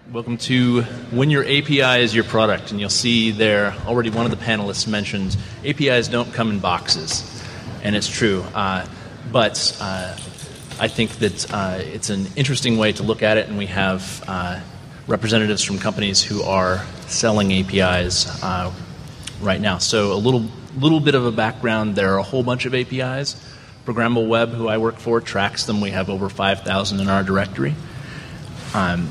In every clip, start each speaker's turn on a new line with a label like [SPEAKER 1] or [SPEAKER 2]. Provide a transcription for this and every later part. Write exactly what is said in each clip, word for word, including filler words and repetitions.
[SPEAKER 1] Welcome to When Your A P I is Your Product. And you'll see there, already one of the panelists mentioned, A P Is don't come in boxes. And it's true. Uh, but uh, I think that uh, it's an interesting way to look at it, and we have uh, representatives from companies who are selling A P Is uh, right now. So a little, little bit of a background. There are a whole bunch of A P Is. Programmable Web, who I work for, tracks them. We have over five thousand in our directory. Um,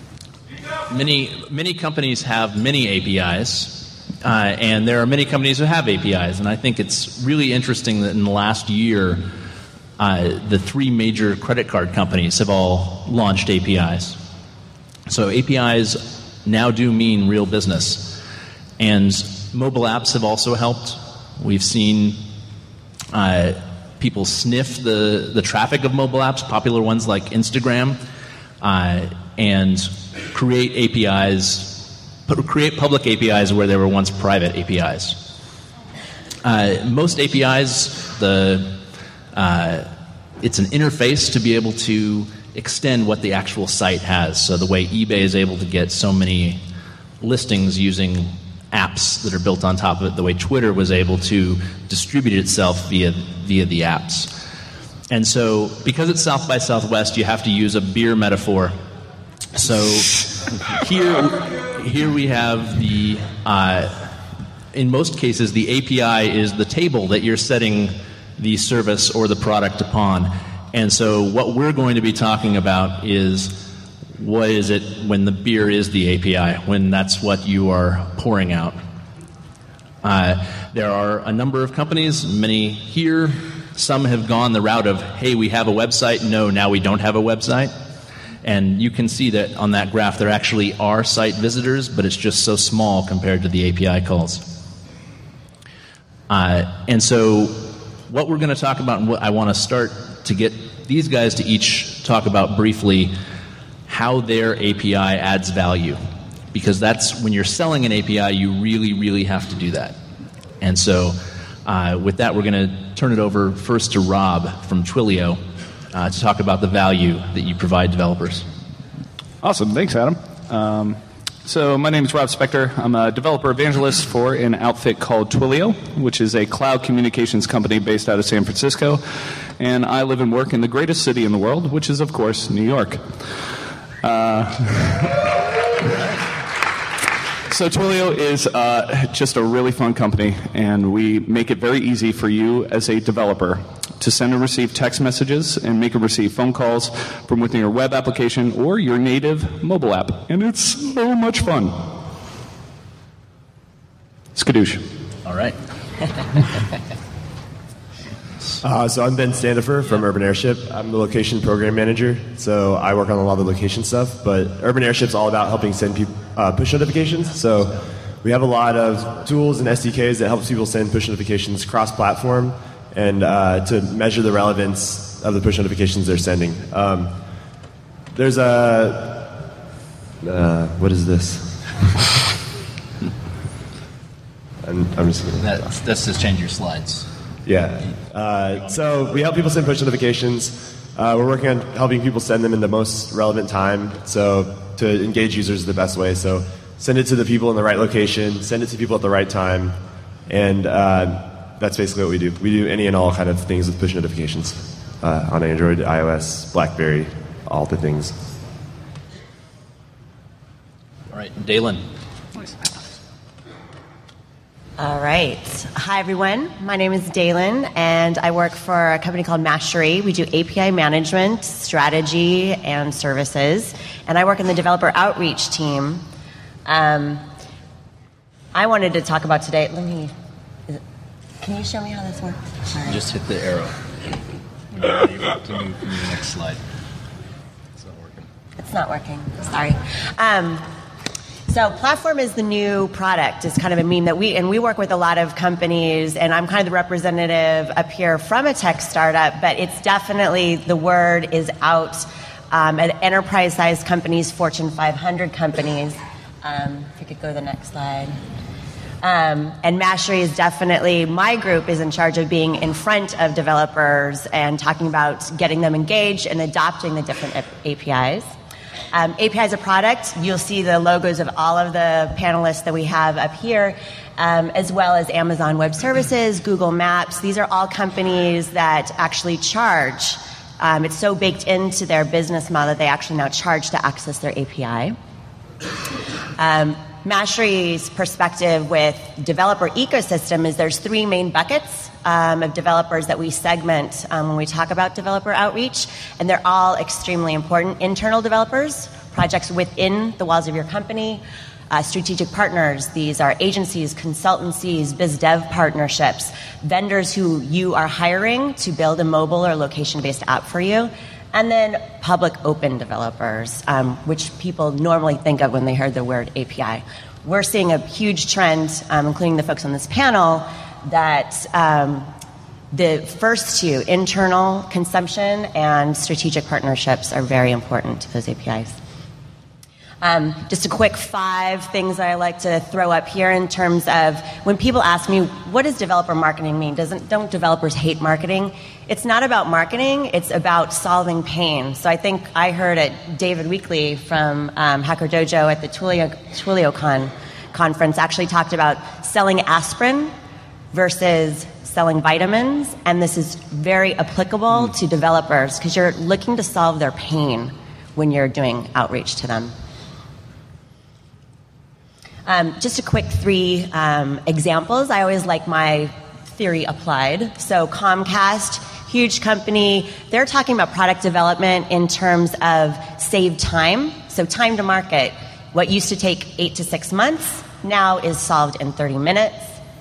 [SPEAKER 1] Many many companies have many A P Is, uh, and there are many companies who have A P Is. And I think it's really interesting that in the last year, uh, the three major credit card companies have all launched A P Is. So A P Is now do mean real business. And mobile apps have also helped. We've seen uh, people sniff the, the traffic of mobile apps, popular ones like Instagram, uh, and create A P Is, create public A P Is where there were once private A P Is. Uh, most A P Is, the uh, it's an interface to be able to extend what the actual site has. So the way eBay is able to get so many listings using apps that are built on top of it, the way Twitter was able to distribute itself via via the apps. And so because it's South by Southwest, you have to use a beer metaphor. So here, here we have the, uh, in most cases, the A P I is the table that you're setting the service or the product upon. And so what we're going to be talking about is what is it when the beer is the A P I, when that's what you are pouring out. Uh, there are a number of companies, many here. Some have gone the route of, hey, we have a website. No, now we don't have a website. And you can see that on that graph there actually are site visitors, but it's just so small compared to the A P I calls. Uh, and so what we're going to talk about, and what I want to start to get these guys to each talk about briefly how their A P I adds value. Because that's when you're selling an A P I, you really, really have to do that. And so uh, with that, we're going to turn it over first to Rob from Twilio. Uh, to talk about the value that you provide developers.
[SPEAKER 2] Awesome. Thanks, Adam. Um, so my name is Rob Spector. I'm a developer evangelist for an outfit called Twilio, which is a cloud communications company based out of San Francisco. And I live and work in the greatest city in the world, which is, of course, New York. Uh, so Twilio is uh, just a really fun company, and we make it very easy for you as a developer to send and receive text messages and make and receive phone calls from within your web application or your native mobile app. And it's so much fun. Skadoosh.
[SPEAKER 1] All right.
[SPEAKER 3] uh, so I'm Ben Standifer from Urban Airship. I'm the location program manager, so I work on a lot of the location stuff. But Urban Airship's all about helping send people uh, push notifications. So we have a lot of tools and S D Ks that helps people send push notifications cross-platform, and uh, to measure the relevance of the push notifications they're sending. Um, there's a... Uh, what is this? I'm, I'm just gonna...
[SPEAKER 1] That, that's just change your slides.
[SPEAKER 3] Yeah. Uh, so we help people send push notifications. Uh, we're working on helping people send them in the most relevant time, so to engage users is the best way. So send it to the people in the right location, send it to people at the right time, and... Uh, That's basically what we do. We do any and all kind of things with push notifications uh, on Android, iOS, BlackBerry, all the things.
[SPEAKER 1] All right, Dalen.
[SPEAKER 4] All right. Hi, everyone. My name is Dalen, and I work for a company called Mastery. We do A P I management, strategy, and services. And I work in the developer outreach team. Um, I wanted to talk about today. Let me... Can you show me how this works?
[SPEAKER 1] Right. Just hit the arrow. When you're ready to move to the next slide. It's not working.
[SPEAKER 4] It's not working. Sorry. Um, so Platform is the new product. It's kind of a meme that we, and we work with a lot of companies, and I'm kind of the representative up here from a tech startup, but it's definitely, the word is out um, at enterprise-sized companies, Fortune five hundred companies. Um, if you could go to the next slide. Um, and Mastery is definitely, my group is in charge of being in front of developers and talking about getting them engaged and adopting the different A P Is. Um, A P I is a product. You'll see the logos of all of the panelists that we have up here, um, as well as Amazon Web Services, Google Maps. These are all companies that actually charge. Um, it's so baked into their business model that they actually now charge to access their A P I. Um, Mastery's perspective with developer ecosystem is there's three main buckets um, of developers that we segment um, when we talk about developer outreach, and they're all extremely important. Internal developers, projects within the walls of your company, uh, strategic partners, these are agencies, consultancies, biz dev partnerships, vendors who you are hiring to build a mobile or location-based app for you, and then public open developers, um, which people normally think of when they hear the word A P I. We're seeing a huge trend, um, including the folks on this panel, that um, the first two, internal consumption and strategic partnerships, are very important to those A P Is. Um, just a quick five things that I like to throw up here in terms of when people ask me, what does developer marketing mean? Doesn't, don't developers hate marketing? It's not about marketing, it's about solving pain. So I think I heard it, David Weekley from um, Hacker Dojo at the Twilio, TwilioCon conference actually talked about selling aspirin versus selling vitamins, and this is very applicable to developers because you're looking to solve their pain when you're doing outreach to them. Um, just a quick three um, examples. I always like my theory applied. So Comcast, huge company, they're talking about product development in terms of save time. So time to market. What used to take eight to six months now is solved in thirty minutes.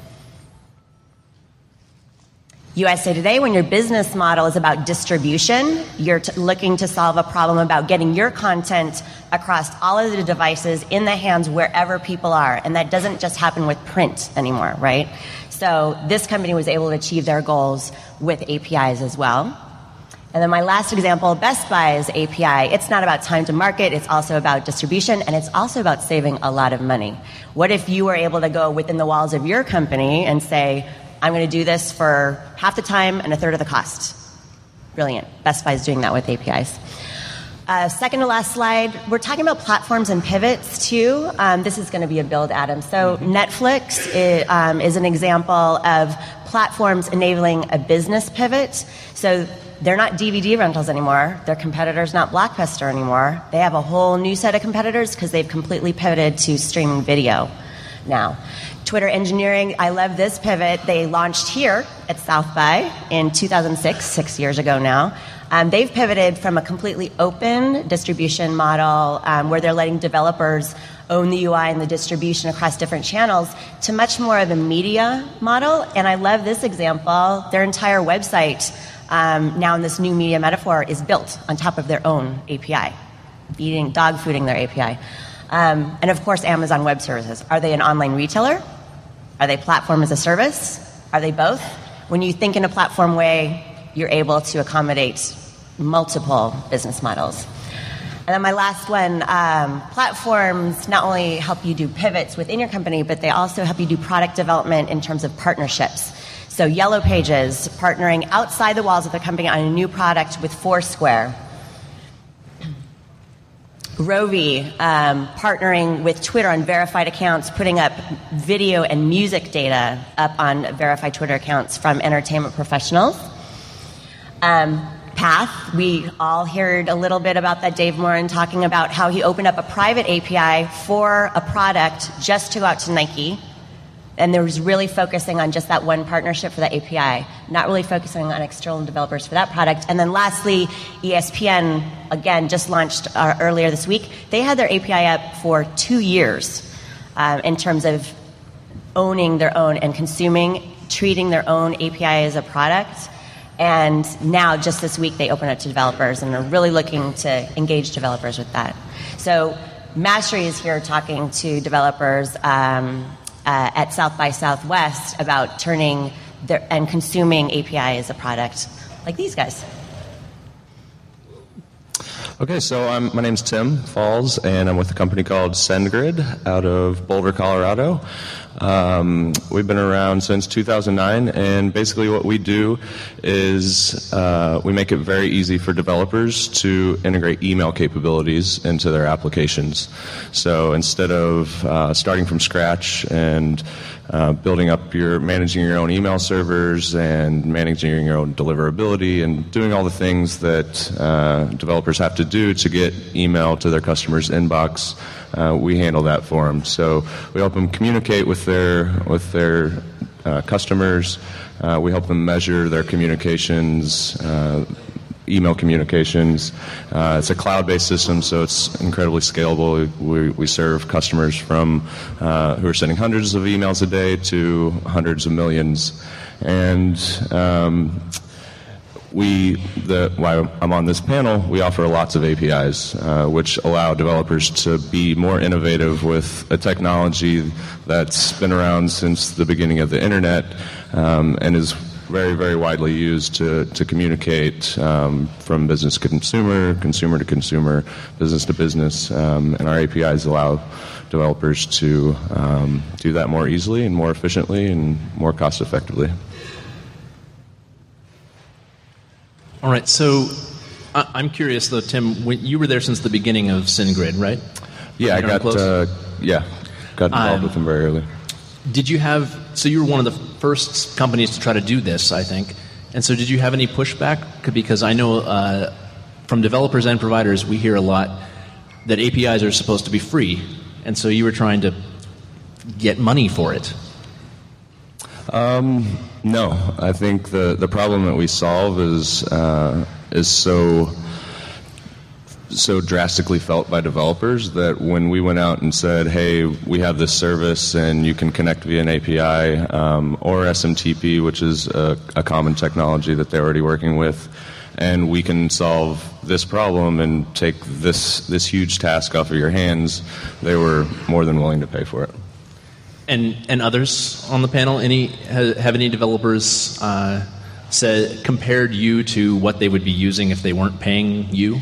[SPEAKER 4] U S A Today, when your business model is about distribution, you're t- looking to solve a problem about getting your content across all of the devices in the hands wherever people are. And that doesn't just happen with print anymore, right? So this company was able to achieve their goals with A P Is as well. And then my last example, Best Buy's A P I. It's not about time to market, it's also about distribution, and it's also about saving a lot of money. What if you were able to go within the walls of your company and say, I'm going to do this for half the time and a third of the cost? Brilliant. Best Buy is doing that with A P Is. Uh, second to last slide, we're talking about platforms and pivots too. Um, this is going to be a build, Adam. So Netflix is, um, is an example of platforms enabling a business pivot. So they're not D V D rentals anymore. Their competitor's not Blockbuster anymore. They have a whole new set of competitors because they've completely pivoted to streaming video now. Twitter Engineering, I love this pivot. They launched here at South by in two thousand six, six years ago now. Um, they've pivoted from a completely open distribution model um, where they're letting developers own the U I and the distribution across different channels to much more of a media model. And I love this example. Their entire website um, now in this new media metaphor is built on top of their own A P I, feeding, dog fooding their A P I. Um, and of course, Amazon Web Services. Are they an online retailer? Are they platform as a service? Are they both? When you think in a platform way, you're able to accommodate multiple business models. And then my last one, um, platforms not only help you do pivots within your company, but they also help you do product development in terms of partnerships. So Yellow Pages, partnering outside the walls of the company on a new product with Foursquare. Rovi, um, partnering with Twitter on verified accounts, putting up video and music data up on verified Twitter accounts from entertainment professionals. Um, Path, we all heard a little bit about that, Dave Morin talking about how he opened up a private A P I for a product just to go out to Nike. And there was really focusing on just that one partnership for that A P I, not really focusing on external developers for that product. And then lastly, E S P N, again, just launched uh, earlier this week. They had their A P I up for two years um, in terms of owning their own and consuming, treating their own A P I as a product. And now, just this week, they open it to developers and are really looking to engage developers with that. So Mastery is here talking to developers um, uh, at South by Southwest about turning their, and consuming A P I as a product, like these guys.
[SPEAKER 5] Okay, so I'm, my name's Tim Falls, and I'm with a company called SendGrid out of Boulder, Colorado. Um, we've been around since two thousand nine, and basically what we do is uh, we make it very easy for developers to integrate email capabilities into their applications. So instead of uh, starting from scratch and uh, building up your, managing your own email servers and managing your own deliverability and doing all the things that uh, developers have to do to get email to their customers' inbox, uh, we handle that for them. So we help them communicate with their with their uh, customers. Uh, we help them measure their communications, uh, email communications. Uh, it's a cloud-based system, so it's incredibly scalable. We, we serve customers from uh, who are sending hundreds of emails a day to hundreds of millions. And um, we, the, while I'm on this panel, we offer lots of A P Is, uh, which allow developers to be more innovative with a technology that's been around since the beginning of the internet, um, and is very, very widely used to, to communicate um, from business to consumer, consumer to consumer, business to business, um, and our A P Is allow developers to um, do that more easily and more efficiently and more cost effectively.
[SPEAKER 1] All right, so I- I'm curious though, Tim, when you were there since the beginning of SendGrid, right?
[SPEAKER 5] Yeah, I got uh, yeah got involved
[SPEAKER 1] Um,
[SPEAKER 5] with them very early.
[SPEAKER 1] Did you have, so you were one of the first companies to try to do this, I think, and so did you have any pushback? Because I know uh, from developers and providers, we hear a lot that A P Is are supposed to be free, and so you were trying to get money for it.
[SPEAKER 5] Um, no, I think the, the problem that we solve is uh, is so so drastically felt by developers that when we went out and said, hey, we have this service and you can connect via an A P I um, or S M T P, which is a, a common technology that they're already working with, and we can solve this problem and take this this huge task off of your hands, they were more than willing to pay for it.
[SPEAKER 1] And and others on the panel, any ha- have any developers uh, said compared you to what they would be using if they weren't paying you?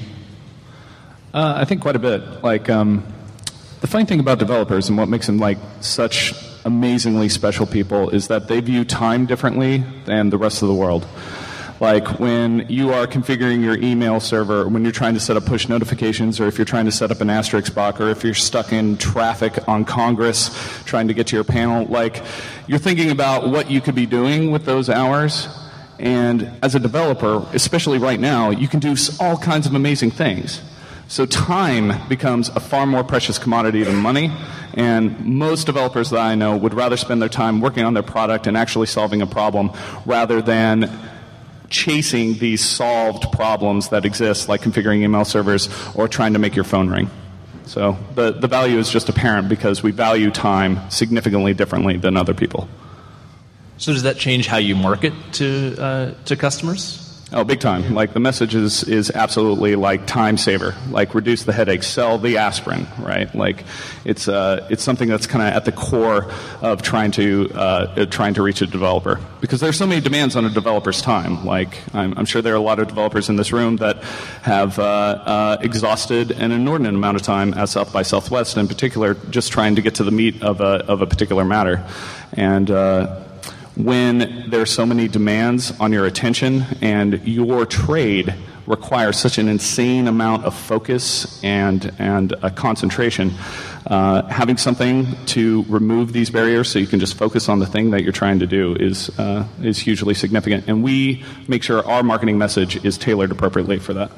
[SPEAKER 2] Uh, I think quite a bit. Like um, the funny thing about developers and what makes them like such amazingly special people is that they view time differently than the rest of the world. Like when you are configuring your email server, when you're trying to set up push notifications, or if you're trying to set up an asterisk box, or if you're stuck in traffic on Congress trying to get to your panel, like you're thinking about what you could be doing with those hours. And as a developer, especially right now, you can do all kinds of amazing things. So time becomes a far more precious commodity than money, and most developers that I know would rather spend their time working on their product and actually solving a problem rather than chasing these solved problems that exist, like configuring email servers or trying to make your phone ring. So the, the value is just apparent because we value time significantly differently than other people.
[SPEAKER 1] So does that change how you market to uh, to customers?
[SPEAKER 2] Oh, big time. Like the message is, is absolutely like time saver, like reduce the headache, sell the aspirin, right? Like it's uh, it's something that's kind of at the core of trying to uh, trying to reach a developer, because there's so many demands on a developer's time. Like I'm, I'm sure there are a lot of developers in this room that have uh, uh, exhausted an inordinate amount of time at South by Southwest, in particular, just trying to get to the meat of a of a particular matter, and. Uh, When there's so many demands on your attention and your trade requires such an insane amount of focus and and uh, concentration, uh, having something to remove these barriers so you can just focus on the thing that you're trying to do is uh, is hugely significant. And we make sure our marketing message is tailored appropriately for that.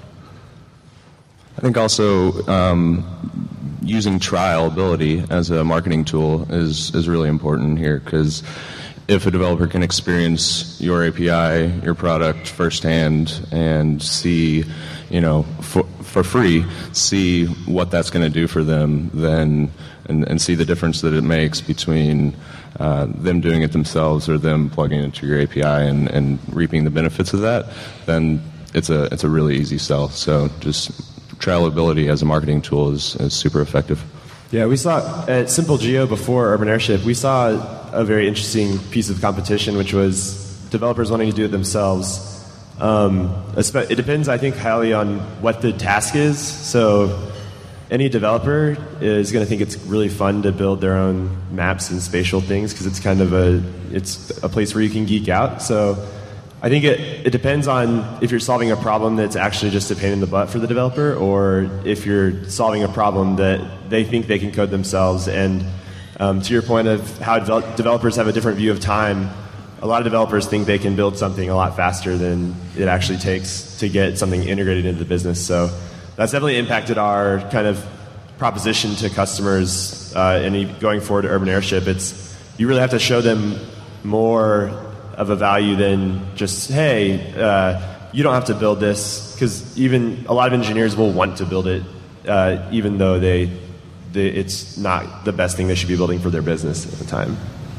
[SPEAKER 5] I think also um, using trialability as a marketing tool is is really important here, because if a developer can experience your A P I, your product firsthand, and see, you know, for, for free, see what that's going to do for them, then and, and see the difference that it makes between uh, them doing it themselves or them plugging into your A P I and, and reaping the benefits of that, then it's a it's a really easy sell. So just trialability as a marketing tool is, is super effective.
[SPEAKER 3] Yeah, we saw at Simple Geo before Urban Airship, we saw a very interesting piece of competition, which was developers wanting to do it themselves. Um, it depends, I think, highly on what the task is. So any developer is going to think it's really fun to build their own maps and spatial things because it's kind of a it's a place where you can geek out. So I think it, it depends on if you're solving a problem that's actually just a pain in the butt for the developer, or if you're solving a problem that they think they can code themselves. And um, to your point of how devel- developers have a different view of time, a lot of developers think they can build something a lot faster than it actually takes to get something integrated into the business. So that's definitely impacted our kind of proposition to customers, uh, and going forward to Urban Airship. It's you really have to show them more of a value than just, hey, uh, you don't have to build this, because even a lot of engineers will want to build it, uh, even though they, they it's not the best thing they should be building for their business at the time.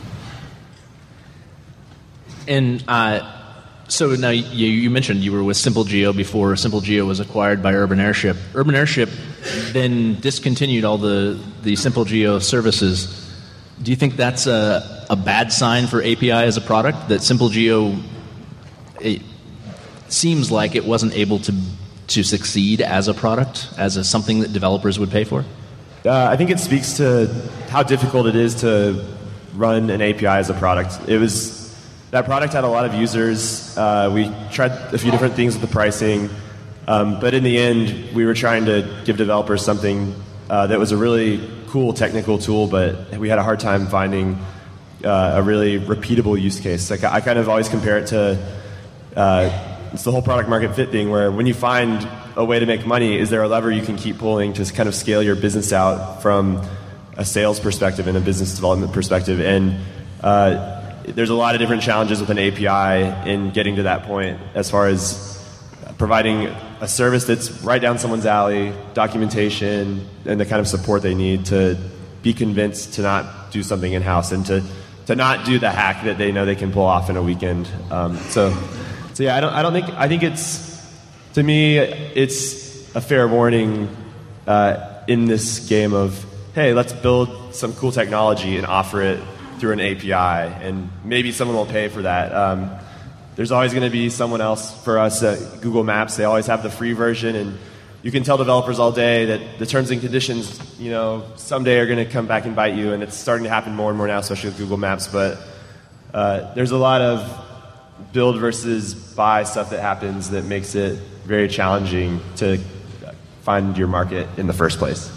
[SPEAKER 1] And uh, so now you, you mentioned you were with Simple Geo before Simple Geo was acquired by Urban Airship. Urban Airship then discontinued all the, the Simple Geo services. Do you think that's a, a bad sign for A P I as a product, that Simple Geo, it seems like it wasn't able to to succeed as a product, as a, something that developers would pay for?
[SPEAKER 3] Uh, I think it speaks to how difficult it is to run an A P I as a product. It was that product had a lot of users. Uh, we tried a few different things with the pricing, um, but in the end, we were trying to give developers something uh, that was a really cool technical tool, but we had a hard time finding uh, a really repeatable use case. Like I kind of always compare it to uh, it's the whole product market fit thing, where when you find a way to make money, is there a lever you can keep pulling to kind of scale your business out from a sales perspective and a business development perspective? And uh, there's a lot of different challenges with an A P I in getting to that point, as far as providing a service that's right down someone's alley, documentation, and the kind of support they need to be convinced to not do something in-house and to, to not do the hack that they know they can pull off in a weekend. Um, so, so yeah, I don't, I don't think, I think it's, to me, it's a fair warning uh, in this game of, hey, let's build some cool technology and offer it through an A P I, and maybe someone will pay for that. Um, There's always going to be someone else. For us at Google Maps, they always have the free version, and you can tell developers all day that the terms and conditions, you know, someday are going to come back and bite you, and it's starting to happen more and more now, especially with Google Maps. But uh, there's a lot of build versus buy stuff that happens that makes it very challenging to find your market in the first place.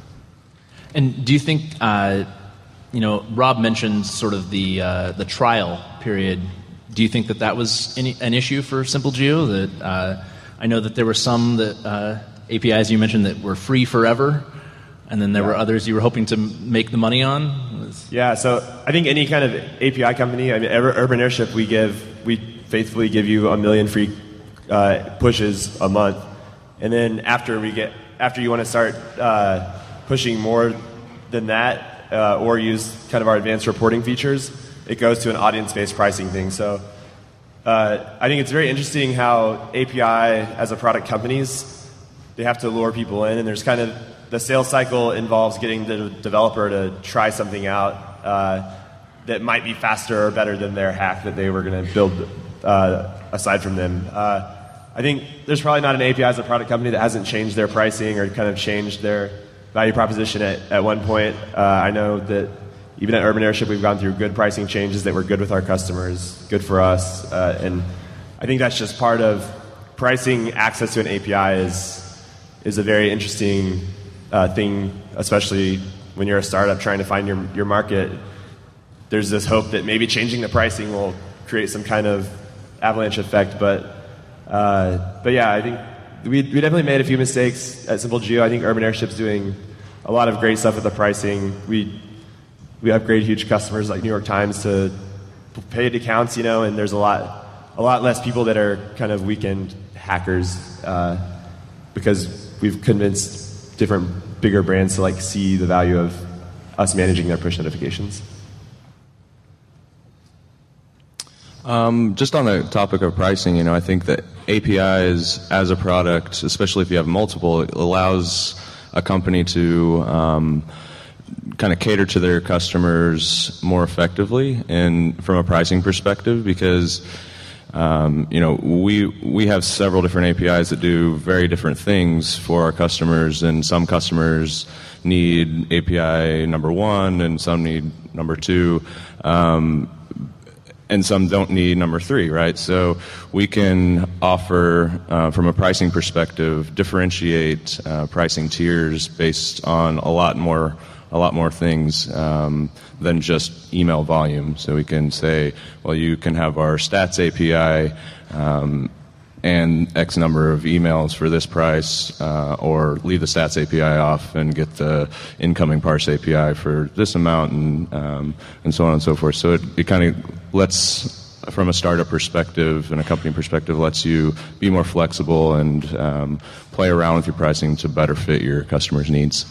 [SPEAKER 1] And do you think, uh, you know, Rob mentioned sort of the uh, the trial period. Do you think that that was any, an issue for Simple Geo? That uh, I know that there were some that uh, A P Is you mentioned that were free forever, and then there yeah. were others you were hoping to make the money on. Was...
[SPEAKER 3] Yeah, so I think any kind of A P I company, I mean, Urban Airship, we give, we faithfully give you a million free uh, pushes a month, and then after we get, after you want to start uh, pushing more than that, uh, or use kind of our advanced reporting features, it goes to an audience-based pricing thing. So uh, I think it's very interesting how A P I, as a product companies, they have to lure people in, and there's kind of the sales cycle involves getting the developer to try something out uh, that might be faster or better than their hack that they were going to build uh, aside from them. Uh, I think there's probably not an A P I as a product company that hasn't changed their pricing or kind of changed their value proposition at, at one point. Uh, I know that even at Urban Airship, we've gone through good pricing changes that were good with our customers, good for us, uh, and I think that's just part of pricing. Access to an A P I is is a very interesting uh, thing, especially when you're a startup trying to find your your market. There's this hope that maybe changing the pricing will create some kind of avalanche effect, but uh, but yeah, I think we we definitely made a few mistakes at Simple Geo. I think Urban Airship's doing a lot of great stuff with the pricing. We We upgrade huge customers like New York Times to paid accounts, you know, and there's a lot, a lot less people that are kind of weekend hackers uh, because we've convinced different bigger brands to like see the value of us managing their push notifications.
[SPEAKER 5] Um, just on the topic of pricing, you know, I think that A P Is as a product, especially if you have multiple, it allows a company to um, kind of cater to their customers more effectively and from a pricing perspective, because Um, you know, we we have several different A P Is that do very different things for our customers, and some customers need A P I number one, and some need number two, um, and some don't need number three, right? So we can offer, uh, from a pricing perspective, differentiate uh, pricing tiers based on a lot more a lot more things um, than just email volume. So we can say, well, you can have our stats A P I um, and X number of emails for this price, uh, or leave the stats A P I off and get the incoming parse A P I for this amount, and um, and so on and so forth. So it, it kind of lets, from a startup perspective and a company perspective, lets you be more flexible and um, play around with your pricing to better fit your customers' needs.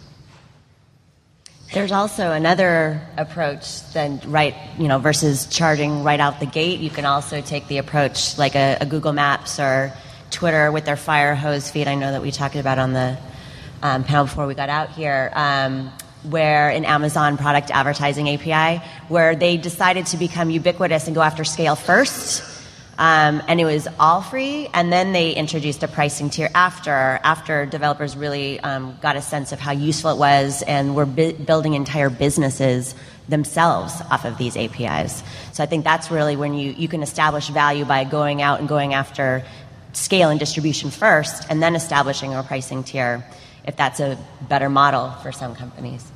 [SPEAKER 4] There's also another approach than right, you know, versus charging right out the gate. You can also take the approach like a, a Google Maps or Twitter with their fire hose feed. I know that we talked about on the um, panel before we got out here, um, where an Amazon product advertising A P I, where they decided to become ubiquitous and go after scale first. Um, and it was all free, and then they introduced a pricing tier after, after developers really um, got a sense of how useful it was and were bi- building entire businesses themselves off of these A P Is. So I think that's really when you, you can establish value by going out and going after scale and distribution first, and then establishing a pricing tier, if that's a better model for some companies.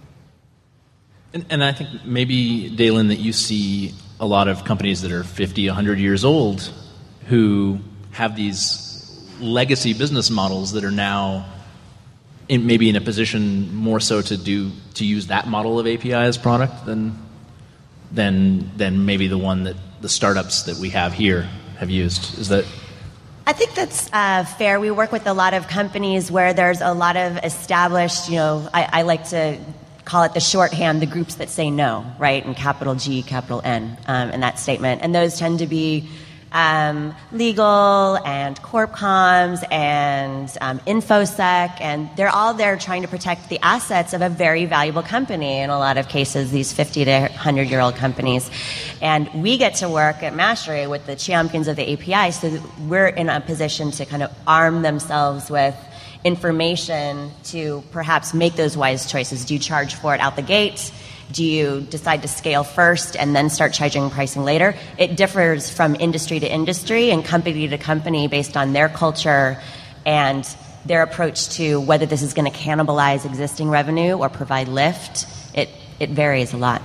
[SPEAKER 1] And, and I think maybe, Dalen, that you see a lot of companies that are fifty, one hundred years old who have these legacy business models that are now in, maybe in a position more so to do to use that model of A P I as product than than than maybe the one that the startups that we have here have used. Is that?
[SPEAKER 4] I think that's uh, fair. We work with a lot of companies where there's a lot of established, you know, I, I like to call it the shorthand, the groups that say no, right, and capital G, capital N um, in that statement. And those tend to be um, legal and corp comms and um, InfoSec, and they're all there trying to protect the assets of a very valuable company, in a lot of cases, these fifty to one hundred year old companies. And we get to work at Mastery with the champions of the A P I, so that we're in a position to kind of arm themselves with information to perhaps make those wise choices. Do you charge for it out the gate? Do you decide to scale first and then start charging pricing later? It differs from industry to industry and company to company based on their culture and their approach to whether this is going to cannibalize existing revenue or provide lift. It it varies a lot.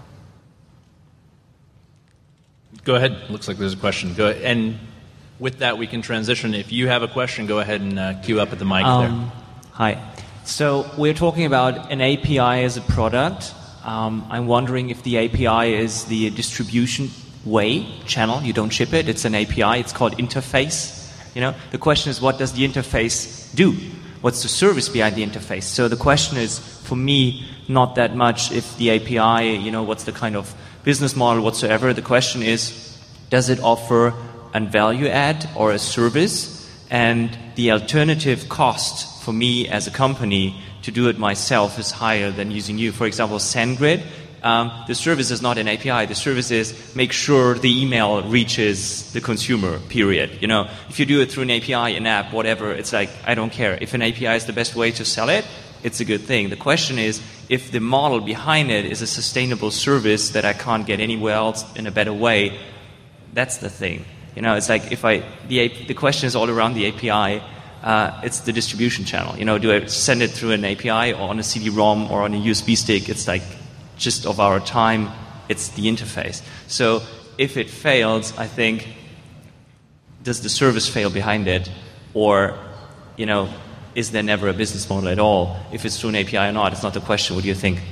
[SPEAKER 1] Go ahead. Looks like there's a question. Go ahead. And with that, we can transition. If you have a question, go ahead and uh, queue up at the mic um, there.
[SPEAKER 6] Hi. So we're talking about an A P I as a product. Um, I'm wondering if the A P I is the distribution way, channel. You don't ship it. It's an A P I. It's called interface. You know, the question is, what does the interface do? What's the service behind the interface? So the question is, for me, not that much if the A P I, you know, what's the kind of business model whatsoever. The question is, does it offer a value add or a service? And the alternative cost for me as a company to do it myself is higher than using you. For example, SendGrid, um, the service is not an A P I. The service is make sure the email reaches the consumer, period. You know, if you do it through an A P I, an app, whatever, it's like, I don't care. If an A P I is the best way to sell it, it's a good thing. The question is, if the model behind it is a sustainable service that I can't get anywhere else in a better way, that's the thing. You know, it's like if I, the, the question is all around the A P I. Uh, it's the distribution channel. You know, do I send it through an A P I or on a C D ROM or on a U S B stick? It's like just of our time, it's the interface. So if it fails, I think, does the service fail behind it? Or, you know, is there never a business model at all? If it's through an A P I or not, it's not the question. What do you think?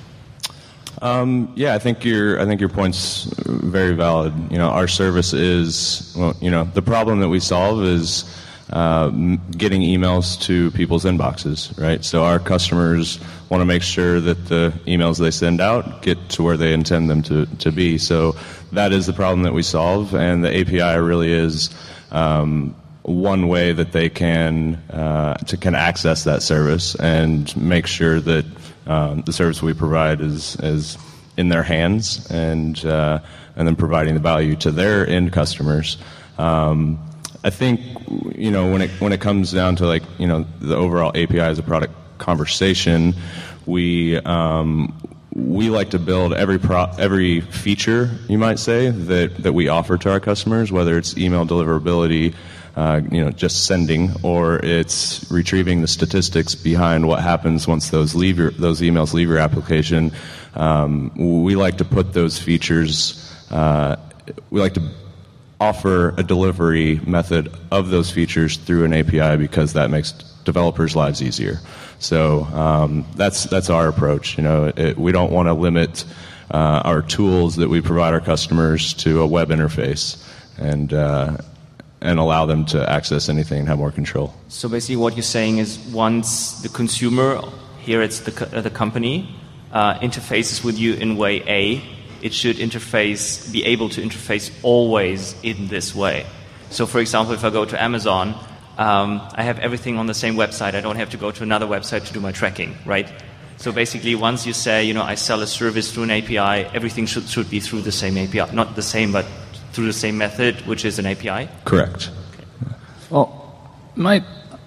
[SPEAKER 5] Um, yeah, I think your I think your point's very valid. You know, our service is, well, you know, the problem that we solve is uh, getting emails to people's inboxes, right? So our customers want to make sure that the emails they send out get to where they intend them to, to be. So that is the problem that we solve, and the A P I really is um, one way that they can uh, to can access that service and make sure that um, the service we provide is as in their hands, and uh, and then providing the value to their end customers. Um, I think, you know, when it when it comes down to, like, you know, the overall A P I as a product conversation, we um, we like to build every pro- every feature, you might say, that, that we offer to our customers, whether it's email deliverability, uh, you know, just sending, or it's retrieving the statistics behind what happens once those leave your, those emails leave your application. Um, we like to put those features. Uh, we like to offer a delivery method of those features through an A P I because that makes developers' lives easier. So um, that's that's our approach. You know, it, we don't want to limit uh, our tools that we provide our customers to a web interface, and uh, and allow them to access anything and have more control.
[SPEAKER 6] So basically, what you're saying is, once the consumer, here it's the co- uh, the company, uh, interfaces with you in way A, it should interface, be able to interface always in this way. So, for example, if I go to Amazon, um, I have everything on the same website. I don't have to go to another website to do my tracking, right? So basically, once you say, you know, I sell a service through an A P I, everything should should be through the same A P I. Not the same, but through the same method, which is an A P I?
[SPEAKER 5] Correct.
[SPEAKER 6] Okay.
[SPEAKER 2] Well, my,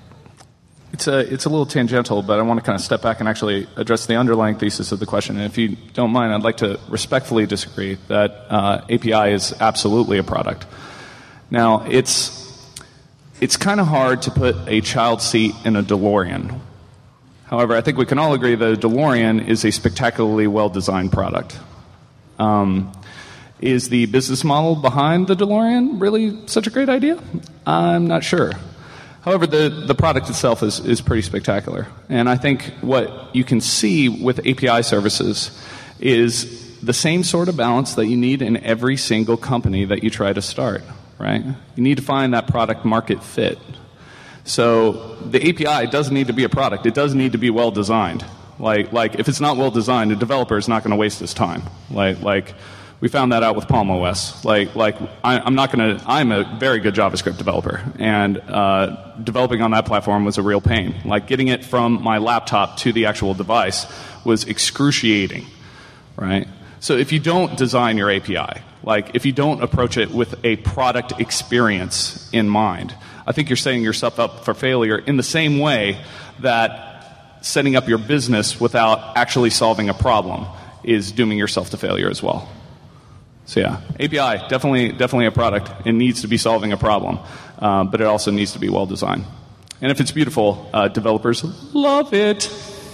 [SPEAKER 2] it's a it's a little tangential, but I want to kind of step back and actually address the underlying thesis of the question. And if you don't mind, I'd like to respectfully disagree that uh, A P I is absolutely a product. Now, it's it's kind of hard to put a child seat in a DeLorean. However, I think we can all agree that a DeLorean is a spectacularly well-designed product. Um, is the business model behind the DeLorean really such a great idea? I'm not sure. However, the, the product itself is, is pretty spectacular. And I think what you can see with A P I services is the same sort of balance that you need in every single company that you try to start, right? You need to find that product market fit. So the A P I does need to be a product. It does need to be well designed. Like, like if it's not well designed, a developer is not going to waste his time. Like, like we found that out with Palm O S. Like, like I, I'm not going to. I'm a very good JavaScript developer, and uh, developing on that platform was a real pain. Like getting it from my laptop to the actual device was excruciating, right? So if you don't design your A P I, like if you don't approach it with a product experience in mind, I think you're setting yourself up for failure in the same way that setting up your business without actually solving a problem is dooming yourself to failure as well. So yeah, A P I, definitely definitely a product. It needs to be solving a problem, uh, but it also needs to be well designed. And if it's beautiful, uh, developers love it.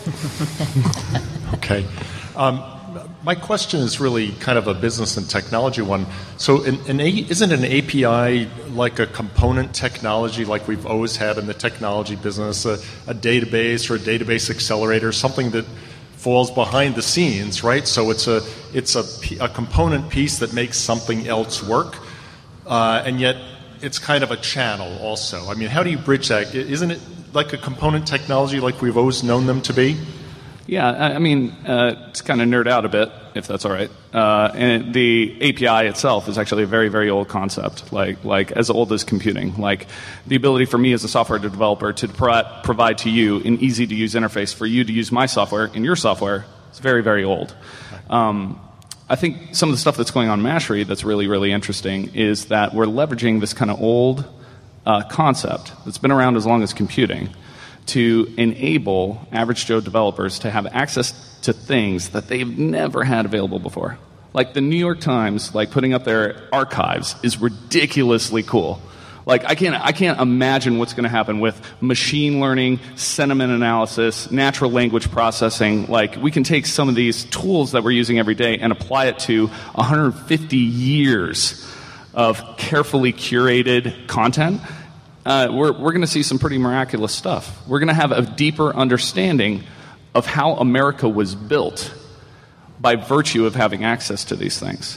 [SPEAKER 7] Okay. Um, my question is really kind of a business and technology one. So an, an a, isn't an A P I like a component technology like we've always had in the technology business, a, a database or a database accelerator, something that falls behind the scenes, right? So it's a it's a, a component piece that makes something else work, uh, and yet it's kind of a channel also. I mean, how do you bridge that? Isn't it like a component technology like we've always known them to be?
[SPEAKER 2] Yeah, I mean, uh, to kind of nerd out a bit, if that's all right. Uh, and the A P I itself is actually a very, very old concept, like like as old as computing. Like the ability for me as a software developer to pro- provide to you an easy-to-use interface for you to use my software in your software is very, very old. Um, I think some of the stuff that's going on in Mashery that's really, really interesting is that we're leveraging this kind of old uh, concept that's been around as long as computing to enable average Joe developers to have access to things that they've never had available before. Like the New York Times, like putting up their archives is ridiculously cool. Like I can't, I can't imagine what's going to happen with machine learning, sentiment analysis, natural language processing. Like we can take some of these tools that we're using every day and apply it to one hundred fifty years of carefully curated content. Uh, we're we're going to see some pretty miraculous stuff. We're going to have a deeper understanding of how America was built by virtue of having access to these things.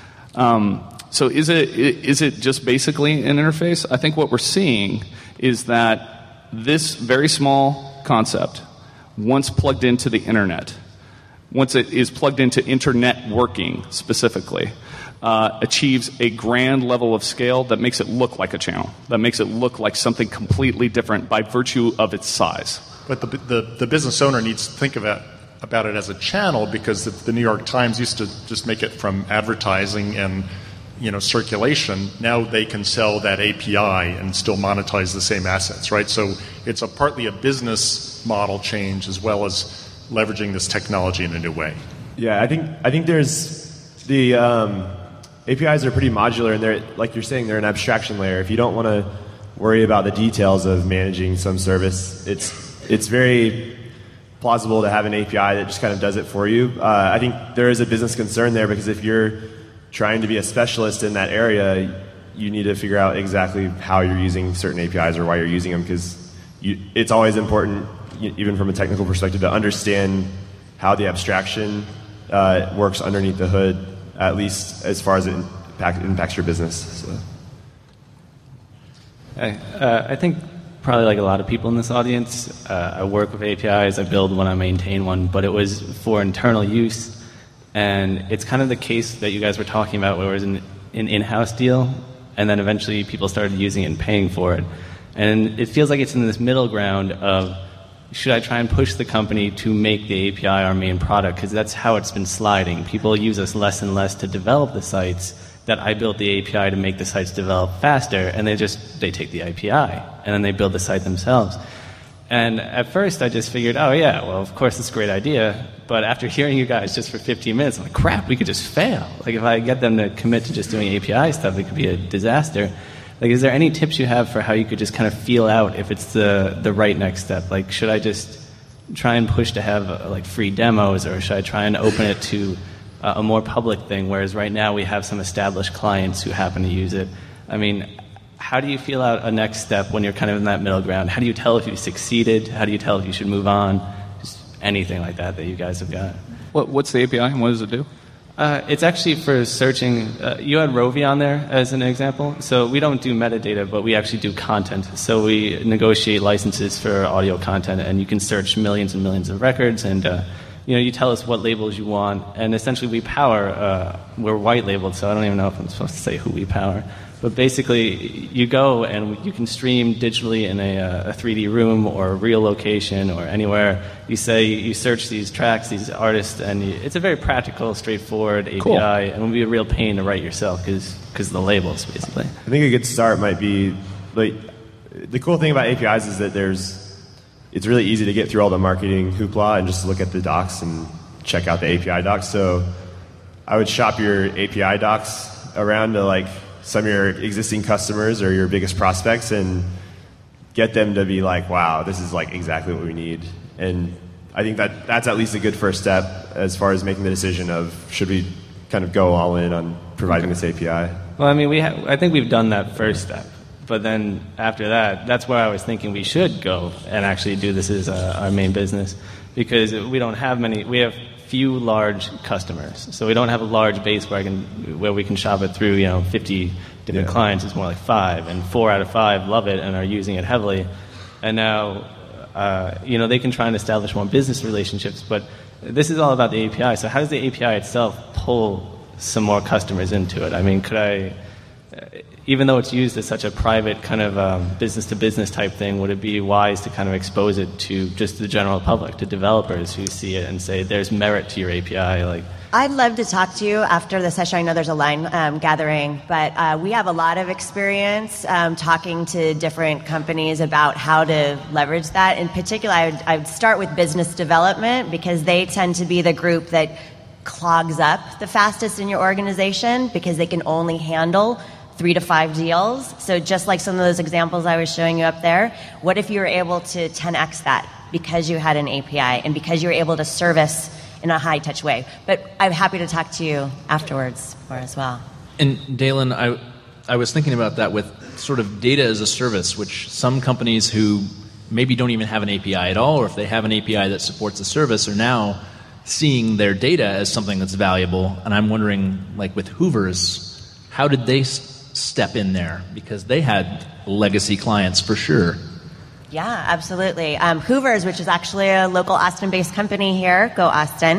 [SPEAKER 2] Um, so is it is it just basically an interface? I think what we're seeing is that this very small concept, once plugged into the internet, once it is plugged into internet working specifically, Uh, achieves a grand level of scale that makes it look like a channel, that makes it look like something completely different by virtue of its size.
[SPEAKER 7] But the the, the business owner needs to think of that about it as a channel, because the, the New York Times used to just make it from advertising and you know circulation. Now they can sell that A P I and still monetize the same assets, right? So it's a partly a business model change as well as leveraging this technology in a new way.
[SPEAKER 3] Yeah, I think I think there's the um, A P Is are pretty modular, and they're, like you're saying, they're an abstraction layer. If you don't want to worry about the details of managing some service, it's it's very plausible to have an A P I that just kind of does it for you. Uh, I think there is a business concern there, because if you're trying to be a specialist in that area, you need to figure out exactly how you're using certain A P Is or why you're using them, because it's always important, even from a technical perspective, to understand how the abstraction uh, works underneath the hood, at least as far as it impact, impacts your business. So.
[SPEAKER 2] Hey, uh, I think probably like a lot of people in this audience, uh, I work with A P Is, I build one, I maintain one, but it was for internal use. And it's kind of the case that you guys were talking about, where it was an, an in-house deal, and then eventually people started using it and paying for it. And it feels like it's in this middle ground of, should I try and push the company to make the A P I our main product? Because that's how it's been sliding. People use us less and less to develop the sites, that I built the A P I to make the sites develop faster, and they just, they take the A P I, and then they build the site themselves. And at first I just figured, oh yeah, well of course it's a great idea, but after hearing you guys just for fifteen minutes, I'm like, crap, we could just fail. Like if I get them to commit to just doing A P I stuff, it could be a disaster. Like, is there any tips you have for how you could just kind of feel out if it's the, the right next step? Like, should I just try and push to have uh, like free demos, or should I try and open it to uh, a more public thing, whereas right now we have some established clients who happen to use it? I mean, how do you feel out a next step when you're kind of in that middle ground? How do you tell if you succeeded? How do you tell if you should move on? Just anything like that that you guys have got. What, what's the A P I and what does it do? Uh, it's actually for searching. Uh, you had Rovi on there as an example. So we don't do metadata, but we actually do content. So we negotiate licenses for audio content, and you can search millions and millions of records, and uh, you know, you tell us what labels you want, and essentially we power. Uh, we're white labeled, so I don't even know if I'm supposed to say who we power. But basically, you go and you can stream digitally in a, a three D room or a real location or anywhere. You say, you search these tracks, these artists, and you, it's a very practical, straightforward A P I, cool. And it will be a real pain to write yourself because of the labels, basically.
[SPEAKER 3] I think a good start might be, like, the cool thing about A P Is is that there's, it's really easy to get through all the marketing hoopla and just look at the docs and check out the A P I docs. So I would shop your A P I docs around to, like, some of your existing customers or your biggest prospects and get them to be like, wow, this is like exactly what we need. And I think that that's at least a good first step as far as making the decision of should we kind of go all in on providing this A P I.
[SPEAKER 2] Well, I mean, we ha- I think we've done that first step. But then after that, that's where I was thinking we should go and actually do this as uh, our main business, because we don't have many, we have few large customers. So we don't have a large base where I can, where we can shop it through, you know, fifty different yeah. clients. It's more like five, and four out of five love it and are using it heavily. And now, uh, you know, they can try and establish more business relationships, but this is all about the A P I. So how does the A P I itself pull some more customers into it? I mean, could I, even though it's used as such a private kind of um, business-to-business type thing, would it be wise to kind of expose it to just the general public, to developers who see it and say, there's merit to your A P I? Like,
[SPEAKER 4] I'd love to talk to you after the session. I know there's a line um, gathering, but uh, we have a lot of experience um, talking to different companies about how to leverage that. In particular, I would, I would start with business development, because they tend to be the group that clogs up the fastest in your organization, because they can only handle three to five deals. So just like some of those examples I was showing you up there, what if you were able to ten X that because you had an A P I and because you were able to service in a high-touch way? But I'm happy to talk to you afterwards more as well.
[SPEAKER 1] And Dalen, I, I was thinking about that with sort of data as a service, which some companies who maybe don't even have an A P I at all, or if they have an A P I that supports a service, are now seeing their data as something that's valuable. And I'm wondering, like with Hoover's, how did they s- step in there? Because they had legacy clients for sure.
[SPEAKER 4] Yeah, absolutely. Um, Hoover's, which is actually a local Austin-based company here, go Austin,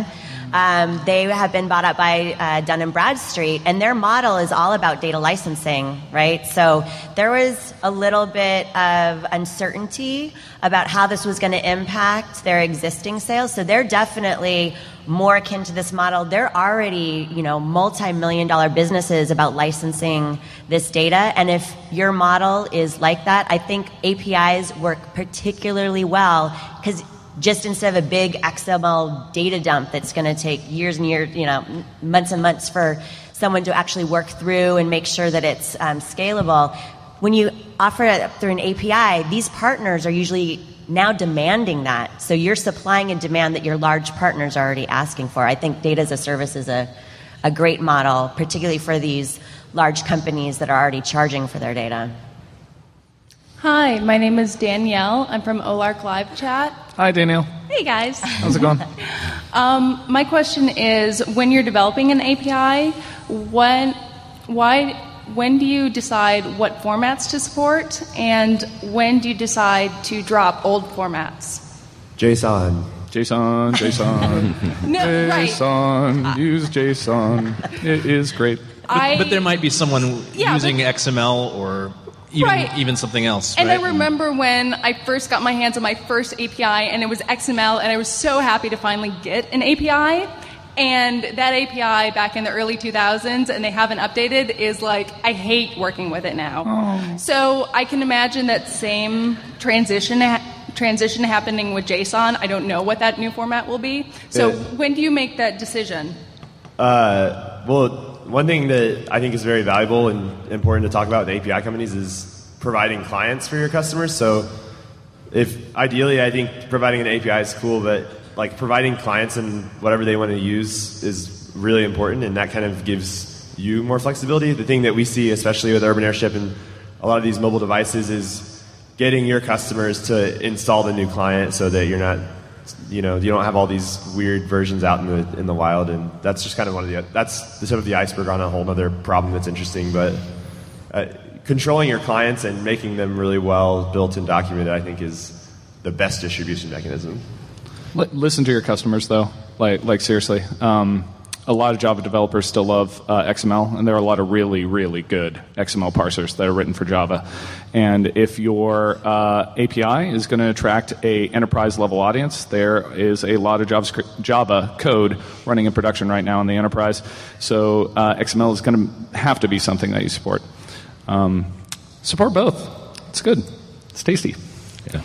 [SPEAKER 4] Um, they have been bought up by uh, Dun and Bradstreet, and their model is all about data licensing, right? So there was a little bit of uncertainty about how this was going to impact their existing sales. So they're definitely more akin to this model. They're already, you know, multi-million dollar businesses about licensing this data. And if your model is like that, I think A P Is work particularly well, because just instead of a big X M L data dump that's going to take years and years, you know, months and months for someone to actually work through and make sure that it's um, scalable, when you offer it through an A P I, these partners are usually now demanding that. So you're supplying a demand that your large partners are already asking for. I think data as a service is a, a great model, particularly for these large companies that are already charging for their data.
[SPEAKER 8] Hi, my name is Danielle. I'm from Olark Live Chat.
[SPEAKER 2] Hi, Danielle.
[SPEAKER 8] Hey, guys.
[SPEAKER 2] How's it going?
[SPEAKER 8] um, my question is, when you're developing an A P I, when, why, when do you decide what formats to support, and when do you decide to drop old formats?
[SPEAKER 3] JSON.
[SPEAKER 2] JSON, JSON,
[SPEAKER 8] No,
[SPEAKER 2] JSON,
[SPEAKER 8] right.
[SPEAKER 2] use JSON. It is great.
[SPEAKER 8] I,
[SPEAKER 1] But there might be someone
[SPEAKER 8] Yeah,
[SPEAKER 1] using
[SPEAKER 8] but-
[SPEAKER 1] X M L or even
[SPEAKER 8] Right.
[SPEAKER 1] even something else.
[SPEAKER 8] And
[SPEAKER 1] right?
[SPEAKER 8] I remember when I first got my hands on my first A P I, and it was X M L, and I was so happy to finally get an A P I. And that A P I back in the early two thousands, and they haven't updated, is like, I hate working with it now.
[SPEAKER 2] Oh.
[SPEAKER 8] So I can imagine that same transition transition happening with JSON. I don't know what that new format will be. So
[SPEAKER 3] Yeah.
[SPEAKER 8] when do you make that decision?
[SPEAKER 3] Uh, well, one thing that I think is very valuable and important to talk about with A P I companies is providing clients for your customers. So if ideally, I think providing an A P I is cool, but like providing clients and whatever they want to use is really important, and that kind of gives you more flexibility. The thing that we see, especially with Urban Airship and a lot of these mobile devices, is getting your customers to install the new client so that you're not, you know, you don't have all these weird versions out in the in the wild. And that's just kind of one of the that's the tip of the iceberg on a whole other problem that's interesting. But uh, controlling your clients and making them really well built and documented, I think, is the best distribution mechanism.
[SPEAKER 2] L- listen to your customers, though. Like, like seriously. Um, a lot of Java developers still love uh, X M L, and there are a lot of really, really good X M L parsers that are written for Java. And if your uh, A P I is going to attract a enterprise-level audience, there is a lot of JavaScript, Java code running in production right now in the enterprise. So uh, X M L is going to have to be something that you support. Um, support both. It's good. It's tasty.
[SPEAKER 5] Yeah.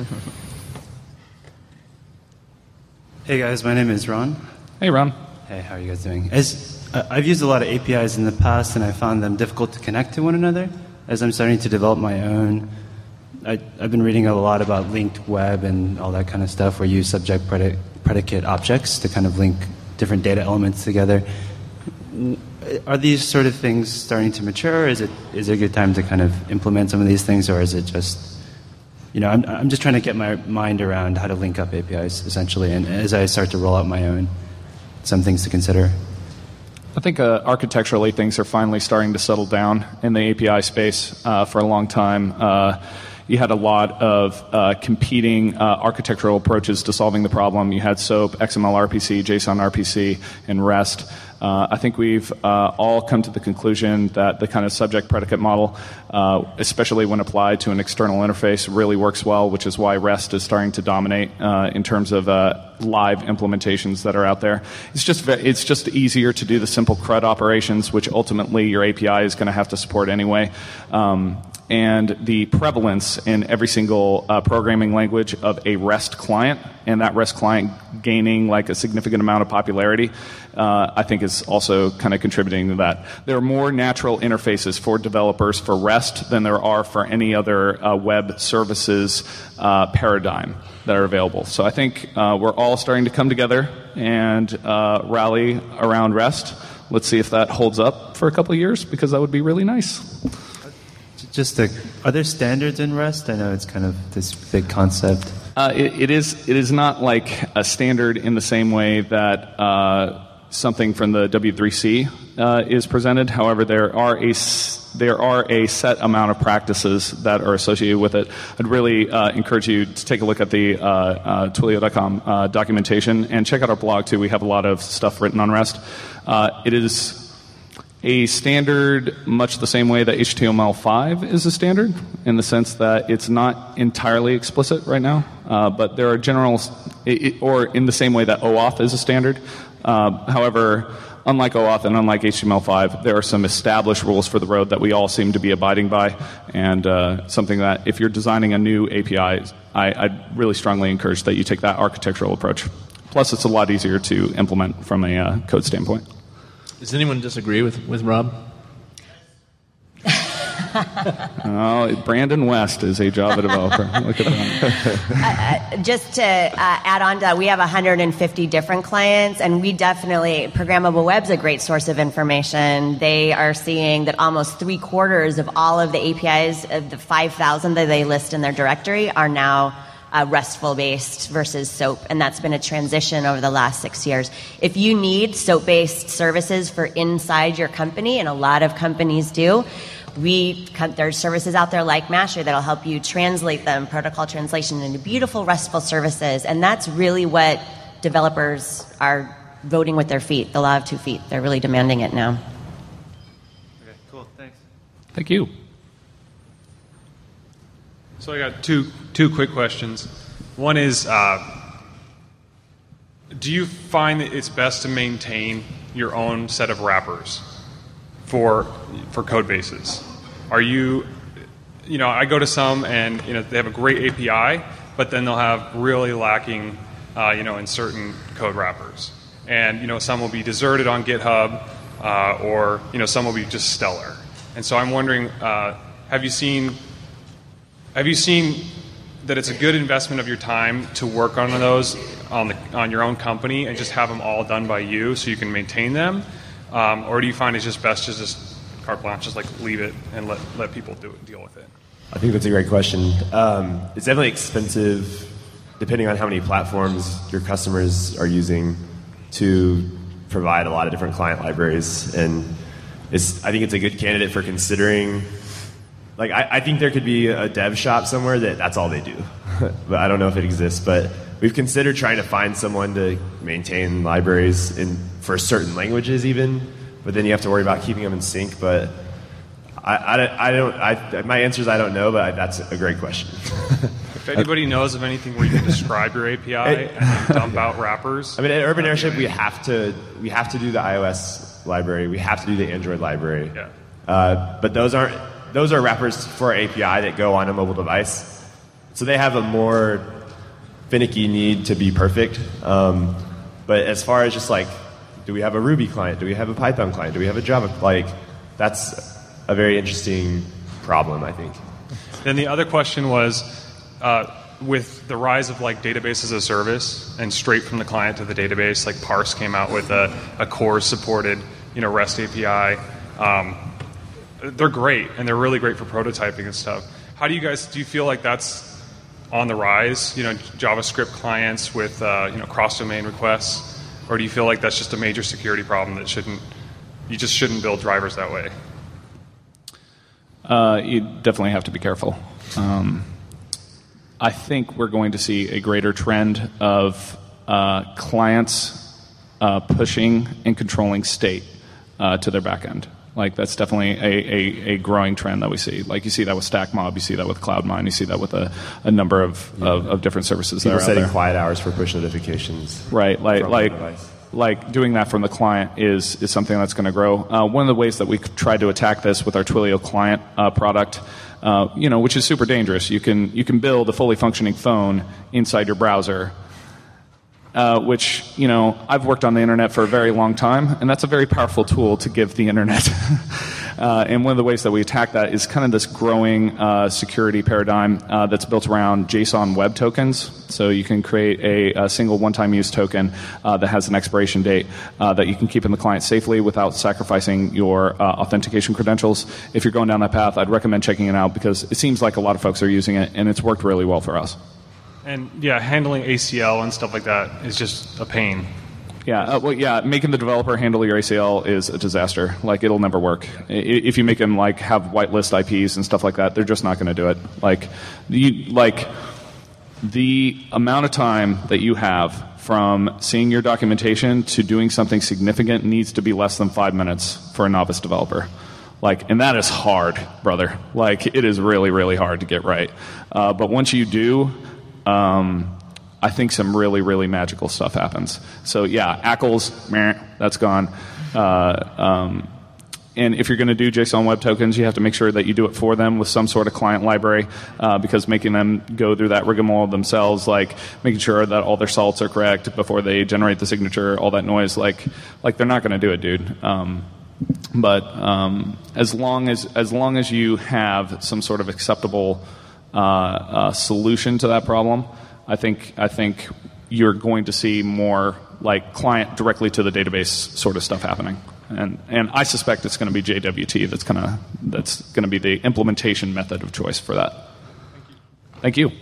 [SPEAKER 9] Hey guys, my name is Ron.
[SPEAKER 2] Hey, Ron.
[SPEAKER 9] Hey, how are you guys doing? As uh, I've used a lot of A P Is in the past, and I found them difficult to connect to one another. As I'm starting to develop my own, I, I've been reading a lot about linked web and all that kind of stuff, where you use subject predicate, predicate objects to kind of link different data elements together. Are these sort of things starting to mature? Is it is it a good time to kind of implement some of these things, or is it just, you know, I'm I'm just trying to get my mind around how to link up A P Is essentially, and as I start to roll out my own, some things to consider.
[SPEAKER 2] I think uh, architecturally things are finally starting to settle down in the A P I space. Uh, for a long time, uh, you had a lot of uh, competing uh, architectural approaches to solving the problem. You had SOAP, X M L R P C, JSON R P C, and REST. Uh, I think we've uh, all come to the conclusion that the kind of subject predicate model, uh, especially when applied to an external interface, really works well, which is why REST is starting to dominate uh, in terms of uh, live implementations that are out there. It's just it's just easier to do the simple CRUD operations, which ultimately your A P I is going to have to support anyway. Um, and the prevalence in every single uh, programming language of a REST client, and that REST client gaining like a significant amount of popularity, uh, I think is also kind of contributing to that. There are more natural interfaces for developers for REST than there are for any other uh, web services uh, paradigm that are available. So I think uh, we're all starting to come together and uh, rally around REST. Let's see if that holds up for a couple of years, because that would be really nice.
[SPEAKER 9] Just to, are there standards in REST? I know it's kind of this big concept.
[SPEAKER 2] Uh, it, it is. It is not like a standard in the same way that uh, something from the W three C uh, is presented. However, there are a there are a set amount of practices that are associated with it. I'd really uh, encourage you to take a look at the uh, uh, Twilio dot com uh, documentation and check out our blog too. We have a lot of stuff written on REST. Uh, it is a standard much the same way that H T M L five is a standard, in the sense that it's not entirely explicit right now, uh, but there are general, it, or in the same way that OAuth is a standard. Uh, however, unlike OAuth and unlike H T M L five, there are some established rules for the road that we all seem to be abiding by, and uh, something that if you're designing a new A P I, I, I'd really strongly encourage that you take that architectural approach. Plus, it's a lot easier to implement from a uh, code standpoint.
[SPEAKER 1] Does anyone disagree with, with Rob?
[SPEAKER 2] Oh, Brandon West is a Java developer. Look at that.
[SPEAKER 4] Uh, just to uh, add on to that, we have one hundred fifty different clients, and we definitely, Programmable Web's a great source of information. They are seeing that almost three quarters of all of the A P Is, of the five thousand that they list in their directory, are now Uh, RESTful-based versus SOAP, and that's been a transition over the last six years. If you need SOAP-based services for inside your company, and a lot of companies do, we there's services out there like Masher that'll help you translate them, protocol translation, into beautiful RESTful services, and that's really what developers are voting with their feet, the law of two feet. They're really demanding it now.
[SPEAKER 10] Okay, cool, thanks.
[SPEAKER 2] Thank you.
[SPEAKER 10] So I got two two quick questions. One is, uh, do you find that it's best to maintain your own set of wrappers for for code bases? Are you, you know, I go to some and you know they have a great A P I, but then they'll have really lacking, uh, you know, in certain code wrappers, and you know some will be deserted on GitHub, uh, or you know some will be just stellar. And so I'm wondering, uh, have you seen Have you seen that it's a good investment of your time to work on those on the on your own company and just have them all done by you so you can maintain them, um, or do you find it's just best to just carte blanche, just like leave it and let let people do it, deal with it?
[SPEAKER 3] I think that's a great question. Um, it's definitely expensive, depending on how many platforms your customers are using, to provide a lot of different client libraries, and it's I think it's a good candidate for considering. Like, I, I think there could be a dev shop somewhere that that's all they do. But I don't know if it exists. But we've considered trying to find someone to maintain libraries in for certain languages even. But then you have to worry about keeping them in sync. But I, I, I don't, I, my answer is I don't know, but I, that's a great question.
[SPEAKER 10] If anybody knows of anything where you can describe your A P I and then dump out wrappers.
[SPEAKER 3] I mean, at Urban Airship, we have to we have to do the iOS library. We have to do the Android library.
[SPEAKER 10] Yeah.
[SPEAKER 3] Uh, but those aren't... Those are wrappers for A P I that go on a mobile device. So they have a more finicky need to be perfect. Um, but as far as just like, do we have a Ruby client? Do we have a Python client? Do we have a Java? Like, that's a very interesting problem, I think.
[SPEAKER 10] Then the other question was, uh, with the rise of like database as a service and straight from the client to the database, like Parse came out with a, a core supported, you know, REST A P I. Um, They're great, and they're really great for prototyping and stuff. How do you guys, do you feel like that's on the rise, you know, JavaScript clients with, uh, you know, cross-domain requests? Or do you feel like that's just a major security problem that shouldn't, you just shouldn't build drivers that way?
[SPEAKER 2] Uh, you definitely have to be careful. Um, I think we're going to see a greater trend of uh, clients uh, pushing and controlling state uh, to their backend. Like, that's definitely a, a, a growing trend that we see. Like, you see that with StackMob, you see that with CloudMine, you see that with a, a number of, yeah. of, of different services
[SPEAKER 3] People
[SPEAKER 2] that are out there.
[SPEAKER 3] setting quiet hours for push notifications.
[SPEAKER 2] Right, like like like doing that from the client is is something that's going to grow. Uh, one of the ways that we tried to attack this with our Twilio client uh, product, uh, you know, which is super dangerous. You can you can build a fully functioning phone inside your browser. Uh, which, you know, I've worked on the internet for a very long time, and that's a very powerful tool to give the internet. uh, and one of the ways that we attack that is kind of this growing uh, security paradigm uh, that's built around JSON web tokens. So you can create a, a single one-time use token uh, that has an expiration date uh, that you can keep in the client safely without sacrificing your uh, authentication credentials. If you're going down that path, I'd recommend checking it out because it seems like a lot of folks are using it, and it's worked really well for us.
[SPEAKER 10] And yeah, handling A C L and stuff like that is just a pain.
[SPEAKER 2] Yeah, uh, well, yeah. Making the developer handle your A C L is a disaster. Like, it'll never work. I, if you make them like have whitelist I Ps and stuff like that, they're just not going to do it. Like, you like the amount of time that you have from seeing your documentation to doing something significant needs to be less than five minutes for a novice developer. Like, and that is hard, brother. Like, it is really, really hard to get right. Uh, but once you do, um, I think some really, really magical stuff happens. So yeah, A C Ls, meh, that's gone. Uh, um, and if you're going to do JSON Web Tokens, you have to make sure that you do it for them with some sort of client library, uh, because making them go through that rigmarole themselves, like making sure that all their salts are correct before they generate the signature, all that noise, like like they're not going to do it, dude. Um, but um, as long as as long as you have some sort of acceptable uh, uh, solution to that problem, I think I think you're going to see more like client directly to the database sort of stuff happening, and and I suspect it's going to be J W T that's gonna that's going to be the implementation method of choice for that. Thank you.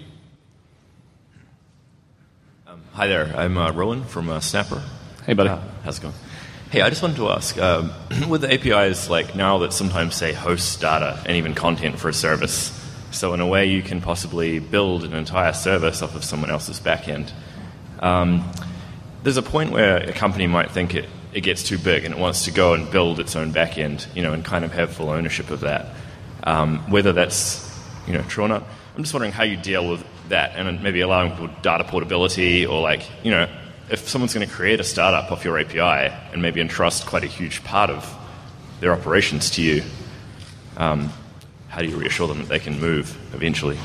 [SPEAKER 11] Um, hi there, I'm uh, Rowan from uh, Snapper.
[SPEAKER 2] Hey, buddy.
[SPEAKER 11] Uh, how's it going? Hey, I just wanted to ask, um, with the A P Is like now that sometimes say host data and even content for a service. So in a way, you can possibly build an entire service off of someone else's backend. Um, there's a point where a company might think it, it gets too big and it wants to go and build its own backend, you know, and kind of have full ownership of that. Um, whether that's, you know, true or not, I'm just wondering how you deal with that and maybe allowing people data portability, or like, you know, if someone's going to create a startup off your A P I and maybe entrust quite a huge part of their operations to you. Um, How do you reassure them that they can move eventually?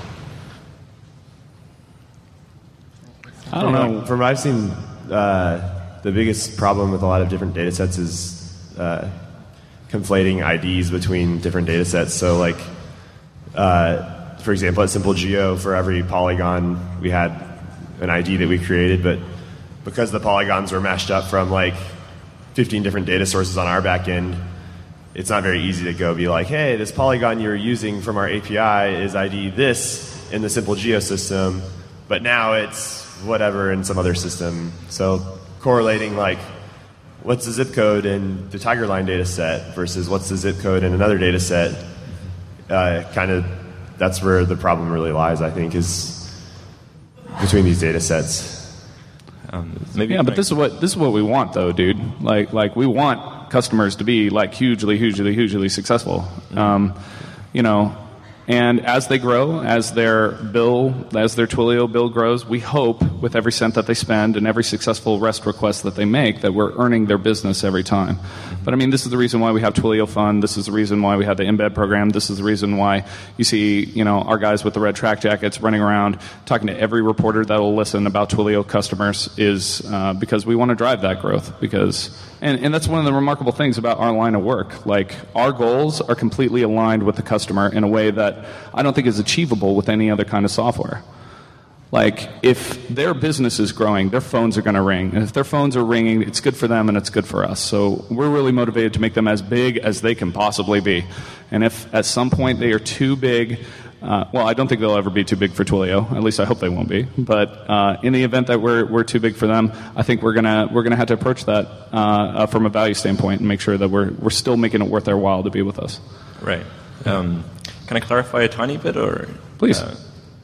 [SPEAKER 2] I don't know.
[SPEAKER 3] From what I've seen, uh, the biggest problem with a lot of different data sets is uh, conflating I Ds between different data sets. So, like, uh, for example, at Simple Geo, for every polygon, we had an I D that we created, but because the polygons were mashed up from, like, fifteen different data sources on our back end, it's not very easy to go be like, hey, this polygon you're using from our A P I is I D this in the Simple Geo system, but now it's whatever in some other system. So correlating, like, what's the zip code in the Tigerline data set versus what's the zip code in another data set, uh, kind of, that's where the problem really lies, I think, is between these data sets.
[SPEAKER 11] Um, maybe
[SPEAKER 2] yeah, but this is what this is what we want, though, dude. Like, like we want customers to be like hugely, hugely, hugely successful. Um, you know, and as they grow, as their bill, as their Twilio bill grows, we hope with every cent that they spend and every successful REST request that they make that we're earning their business every time. But I mean, this is the reason why we have Twilio Fund. This is the reason why we have the embed program. This is the reason why you see, you know, our guys with the red track jackets running around talking to every reporter that will listen about Twilio customers, is uh, because we want to drive that growth. Because and, and that's one of the remarkable things about our line of work. Like, our goals are completely aligned with the customer in a way that I don't think is achievable with any other kind of software. Like, if their business is growing, their phones are going to ring. And if their phones are ringing, it's good for them and it's good for us. So we're really motivated to make them as big as they can possibly be. And if at some point they are too big, uh, well, I don't think they'll ever be too big for Twilio. At least I hope they won't be. But uh, in the event that we're we're too big for them, I think we're gonna we're gonna have to approach that uh, uh, from a value standpoint and make sure that we're we're still making it worth their while to be with us.
[SPEAKER 11] Right. Um, can I clarify a tiny bit, or
[SPEAKER 2] please?
[SPEAKER 11] Uh,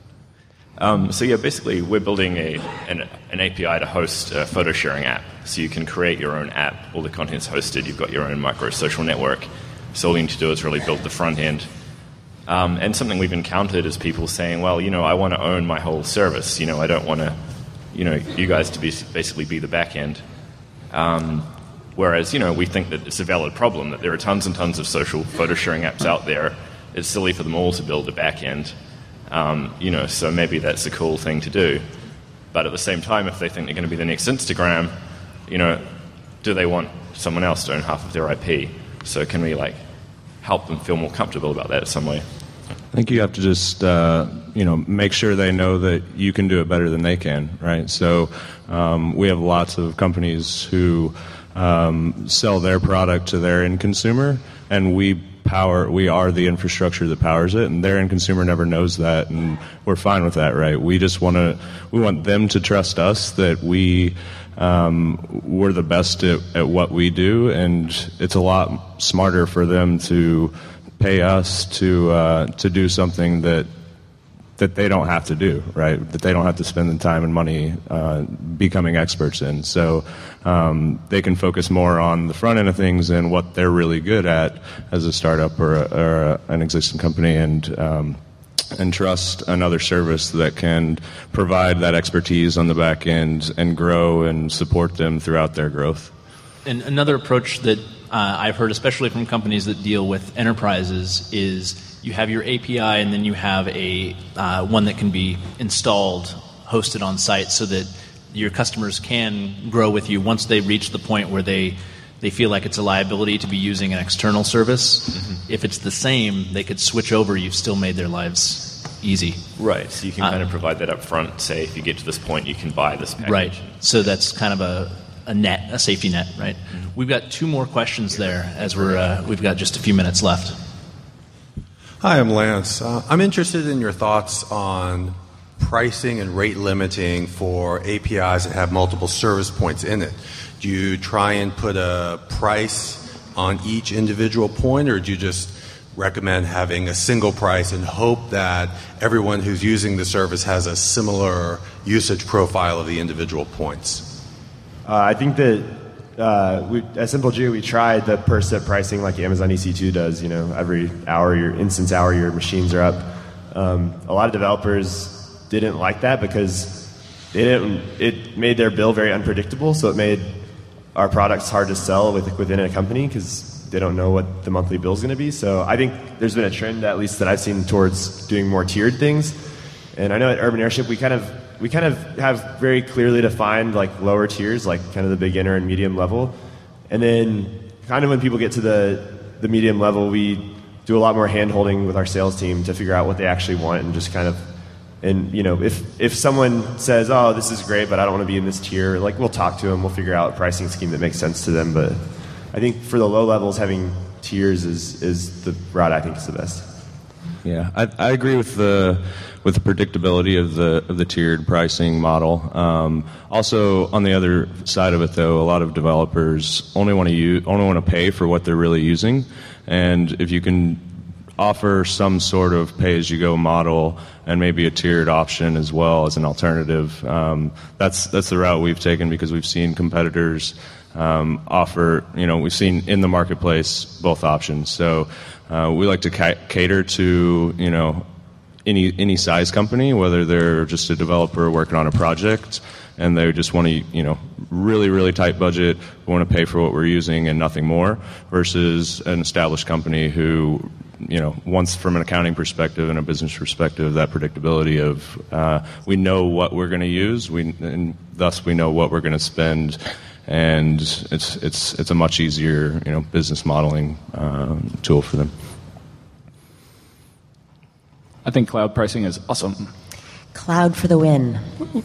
[SPEAKER 11] Um, so yeah, basically we're building a, an, an A P I to host a photo sharing app. So you can create your own app. All the content's hosted. You've got your own micro social network. So all you need to do is really build the front end. Um, and something we've encountered is people saying, well, you know, I want to own my whole service. You know, I don't want to, you know, you guys to be basically be the back end. Um, whereas, you know, we think that it's a valid problem, that there are tons and tons of social photo sharing apps out there. It's silly for them all to build a back end. Um, you know, so maybe that's a cool thing to do. But at the same time, if they think they're going to be the next Instagram, you know, do they want someone else to own half of their I P? So can we, like, help them feel more comfortable about that in some way?
[SPEAKER 5] I think you have to just, uh, you know, make sure they know that you can do it better than they can, right? So um, we have lots of companies who um, sell their product to their end consumer, and we power, we are the infrastructure that powers it, and their end consumer never knows that, and we're fine with that, right? We just want to, we want them to trust us that we, um, we're the best at, at what we do, and it's a lot smarter for them to pay us to uh, to do something that that they don't have to do, right? That they don't have to spend the time and money uh, becoming experts in. So um, they can focus more on the front end of things and what they're really good at as a startup or, a, or a, an existing company, and um, and trust another service that can provide that expertise on the back end and grow and support them throughout their growth.
[SPEAKER 1] And another approach that uh, I've heard, especially from companies that deal with enterprises, is you have your A P I and then you have a uh, one that can be installed, hosted on site, so that your customers can grow with you once they reach the point where they they feel like it's a liability to be using an external service. Mm-hmm. If it's the same, they could switch over. You've still made their lives easy.
[SPEAKER 11] Right. So you can
[SPEAKER 1] uh,
[SPEAKER 11] kind of provide that up front. Say, if you get to this point, you can buy this package.
[SPEAKER 1] Right. So that's kind of a, a net, a safety net, right? Mm-hmm. We've got two more questions there as we're uh, we've got just a few minutes left.
[SPEAKER 12] Hi, I'm Lance. Uh, I'm interested in your thoughts on pricing and rate limiting for A P Is that have multiple service points in it. Do you try and put a price on each individual point, or do you just recommend having a single price and hope that everyone who's using the service has a similar usage profile of the individual points?
[SPEAKER 3] Uh, I think that Uh, we, at SimpleGeo, we tried the per set pricing like Amazon E C two does. You know, every hour, your instance hour, your machines are up. Um, a lot of developers didn't like that because they didn't. It made their bill very unpredictable. So it made our products hard to sell with, within a company because they don't know what the monthly bill is going to be. So I think there's been a trend, at least that I've seen, towards doing more tiered things. And I know at Urban Airship, we kind of we kind of have very clearly defined like lower tiers, like kind of the beginner and medium level. And then kind of when people get to the, the medium level, we do a lot more hand holding with our sales team to figure out what they actually want, and just kind of, and you know, if, if someone says, oh, this is great, but I don't want to be in this tier, like we'll talk to them, we'll figure out a pricing scheme that makes sense to them. But I think for the low levels, having tiers is, is the route I think is the best.
[SPEAKER 5] Yeah, I, I agree with the with the predictability of the of the tiered pricing model. Um, also, on the other side of it, though, a lot of developers only want to use only want to pay for what they're really using, and if you can offer some sort of pay-as-you-go model and maybe a tiered option as well as an alternative, um, that's that's the route we've taken, because we've seen competitors um, offer. You know, we've seen in the marketplace both options. So. Uh, we like to ca- cater to, you know, any any size company, whether they're just a developer working on a project and they just want to, you know, really, really tight budget, want to pay for what we're using and nothing more, versus an established company who, you know, wants, from an accounting perspective and a business perspective, that predictability of uh, we know what we're going to use, we and thus we know what we're going to spend. And it's it's it's a much easier, you know, business modeling uh, tool for them.
[SPEAKER 2] I think cloud pricing is awesome.
[SPEAKER 4] Cloud for the win.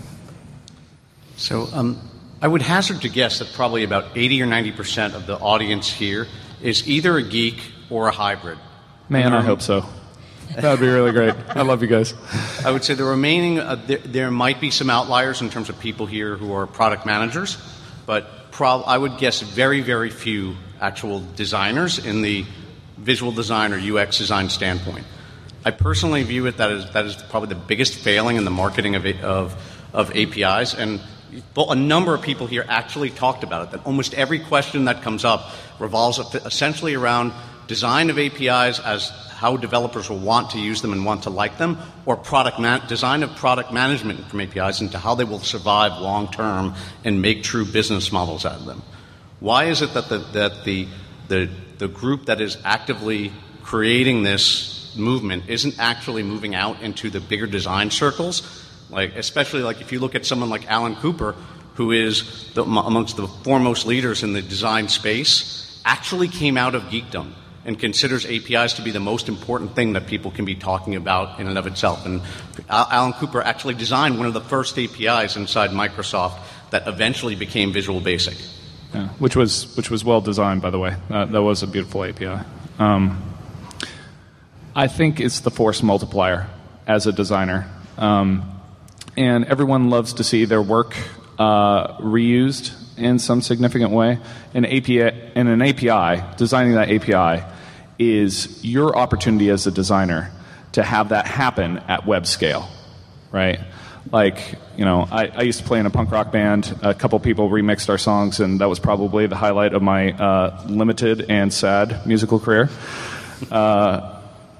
[SPEAKER 13] So um, I would hazard to guess that probably about eighty or ninety percent of the audience here is either a geek or a hybrid.
[SPEAKER 2] Man, I hope so. That would be really great. I love you guys.
[SPEAKER 13] I would say the remaining, uh, there, there might be some outliers in terms of people here who are product managers. But prob- I would guess very, very few actual designers in the visual design or U X design standpoint. I personally view it that is that is probably the biggest failing in the marketing of of, of A P Is, and a number of people here actually talked about it. That almost every question that comes up revolves essentially around design of A P Is as how developers will want to use them and want to like them, or product man- design of product management from A P Is into how they will survive long term and make true business models out of them. Why is it that the that the the the group that is actively creating this movement isn't actually moving out into the bigger design circles? Like, especially like if you look at someone like Alan Cooper, who is the, amongst the foremost leaders in the design space, actually came out of geekdom and considers A P Is to be the most important thing that people can be talking about in and of itself. And Alan Cooper actually designed one of the first A P Is inside Microsoft that eventually became Visual Basic.
[SPEAKER 2] Yeah, which was which was well designed, by the way. Uh, that was a beautiful A P I. Um, I think it's the force multiplier as a designer. Um, and everyone loves to see their work uh, reused in some significant way. An A P I, and an A P I, designing that A P I, is your opportunity as a designer to have that happen at web scale, right? Like, you know, I, I used to play in a punk rock band. A couple people remixed our songs, and that was probably the highlight of my uh, limited and sad musical career. Uh,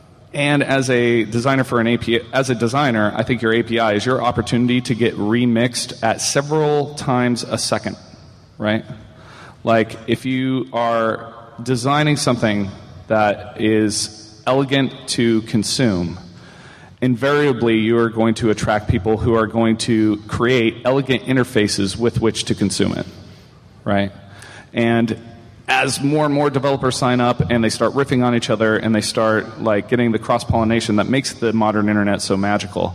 [SPEAKER 2] and as a designer for an A P I, as a designer, I think your A P I is your opportunity to get remixed at several times a second, right? Like, if you are designing something that is elegant to consume, invariably you are going to attract people who are going to create elegant interfaces with which to consume it, right? And as more and more developers sign up and they start riffing on each other and they start like getting the cross-pollination that makes the modern internet so magical,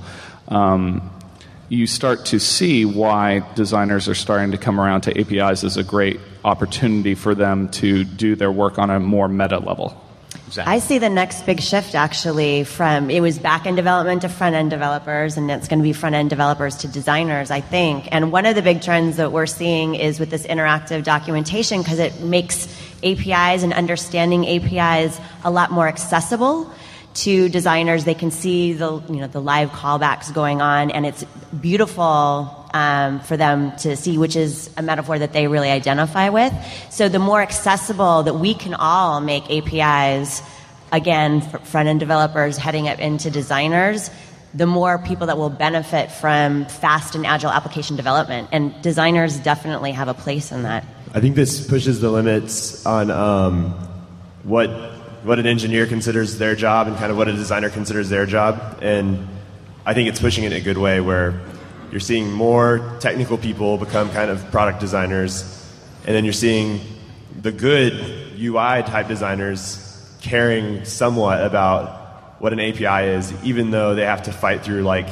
[SPEAKER 2] um, you start to see why designers are starting to come around to A P Is as a great opportunity for them to do their work on a more meta level.
[SPEAKER 4] Exactly. I see the next big shift actually from, it was back-end development to front-end developers, and it's going to be front-end developers to designers, I think. And one of the big trends that we're seeing is with this interactive documentation, because it makes A P Is and understanding A P Is a lot more accessible to designers. They can see the, you know, the live callbacks going on, and it's beautiful um, for them to see, which is a metaphor that they really identify with. So the more accessible that we can all make A P Is, again, for front-end developers heading up into designers, the more people that will benefit from fast and agile application development. And designers definitely have a place in that.
[SPEAKER 3] I think this pushes the limits on um, what what an engineer considers their job and kind of what a designer considers their job. And I think it's pushing it in a good way where you're seeing more technical people become kind of product designers, and then you're seeing the good U I type designers caring somewhat about what an A P I is, even though they have to fight through like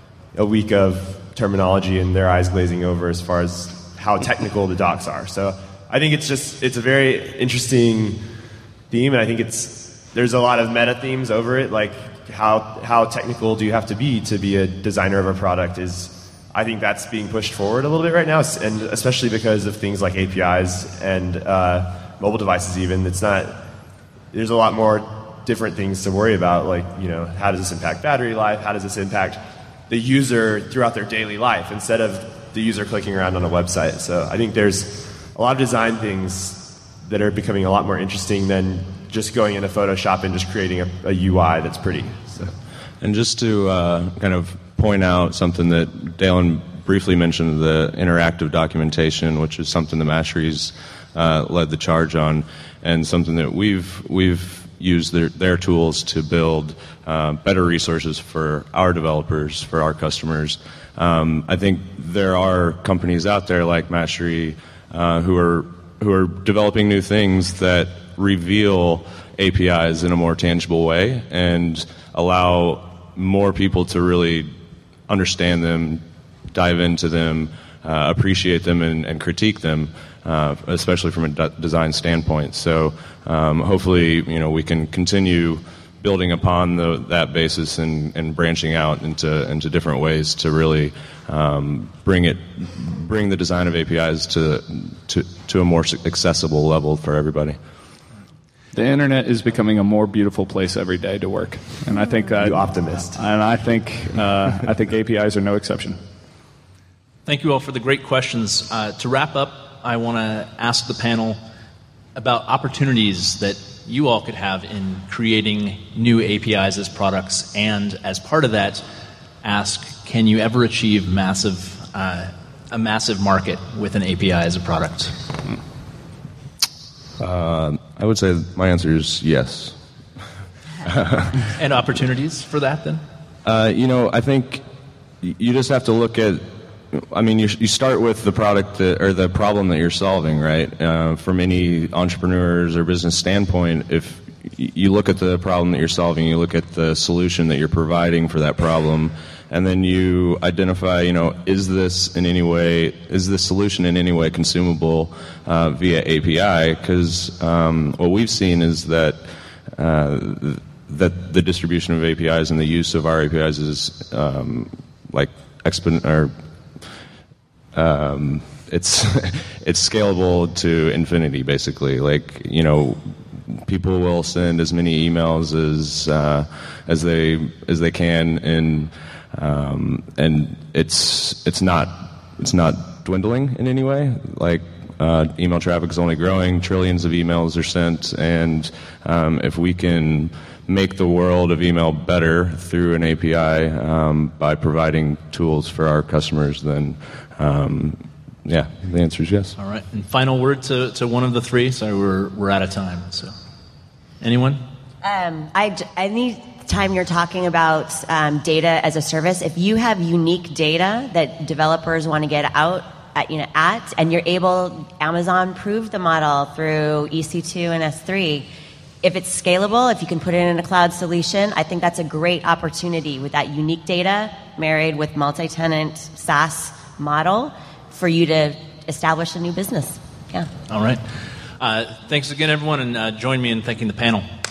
[SPEAKER 3] a week of terminology and their eyes glazing over as far as how technical the docs are. So I think it's just, it's a very interesting theme, and I think it's, there's a lot of meta themes over it, like how how technical do you have to be to be a designer of a product is, I think that's being pushed forward a little bit right now, and especially because of things like A P Is and uh, mobile devices even. It's not, there's a lot more different things to worry about, like, you know, how does this impact battery life? How does this impact the user throughout their daily life instead of the user clicking around on a website? So I think there's a lot of design things that are becoming a lot more interesting than just going into Photoshop and just creating a, a U I that's pretty. So.
[SPEAKER 5] And just to uh, kind of point out something that Dalen briefly mentioned, the interactive documentation, which is something the Mastery's uh, led the charge on, and something that we've we've used their, their tools to build uh, better resources for our developers, for our customers. Um, I think there are companies out there like Mastery uh, who are who are developing new things that reveal A P Is in a more tangible way and allow more people to really understand them, dive into them, uh, appreciate them, and, and critique them, uh, especially from a de- design standpoint. So um, hopefully, you know, we can continue building upon the, that basis and, and branching out into into different ways to really um, bring it, bring the design of A P Is to to to a more accessible level for everybody.
[SPEAKER 2] The internet is becoming a more beautiful place every day to work, and I think uh,
[SPEAKER 3] you optimist.
[SPEAKER 2] And I think uh, I think A P Is are no exception.
[SPEAKER 1] Thank you all for the great questions. Uh, to wrap up, I want to ask the panel about opportunities that you all could have in creating new A P Is as products, and as part of that, ask, can you ever achieve massive uh, a massive market with an A P I as a product?
[SPEAKER 5] Uh, I would say my answer is yes.
[SPEAKER 1] And opportunities for that, then?
[SPEAKER 5] Uh, you know, I think you just have to look at, I mean, you, you start with the product that, or the problem that you're solving, right? Uh, from any entrepreneur's or business standpoint, if you look at the problem that you're solving, you look at the solution that you're providing for that problem, and then you identify, you know, is this in any way, is this solution in any way consumable uh, via A P I? Because um, what we've seen is that uh, that the distribution of A P Is and the use of our A P Is is um, like expon or um, it's it's scalable to infinity, basically. Like, you know, people will send as many emails as uh, as they as they can, and um, and it's it's not it's not dwindling in any way. Like, uh, email traffic is only growing. Trillions of emails are sent, and um, if we can make the world of email better through an A P I um, by providing tools for our customers, then um, yeah, the answer is yes.
[SPEAKER 1] All right. And final word to, to one of the three. Sorry, we're we're out of time. So, anyone? Um,
[SPEAKER 4] I any time you're talking about um, data as a service, if you have unique data that developers want to get out at, you know, at, and you're able, Amazon proved the model through E C two and S three. If it's scalable, if you can put it in a cloud solution, I think that's a great opportunity with that unique data married with multi-tenant SaaS model for you to establish a new business. Yeah.
[SPEAKER 1] All right. Uh, thanks again, everyone, and uh, join me in thanking the panel.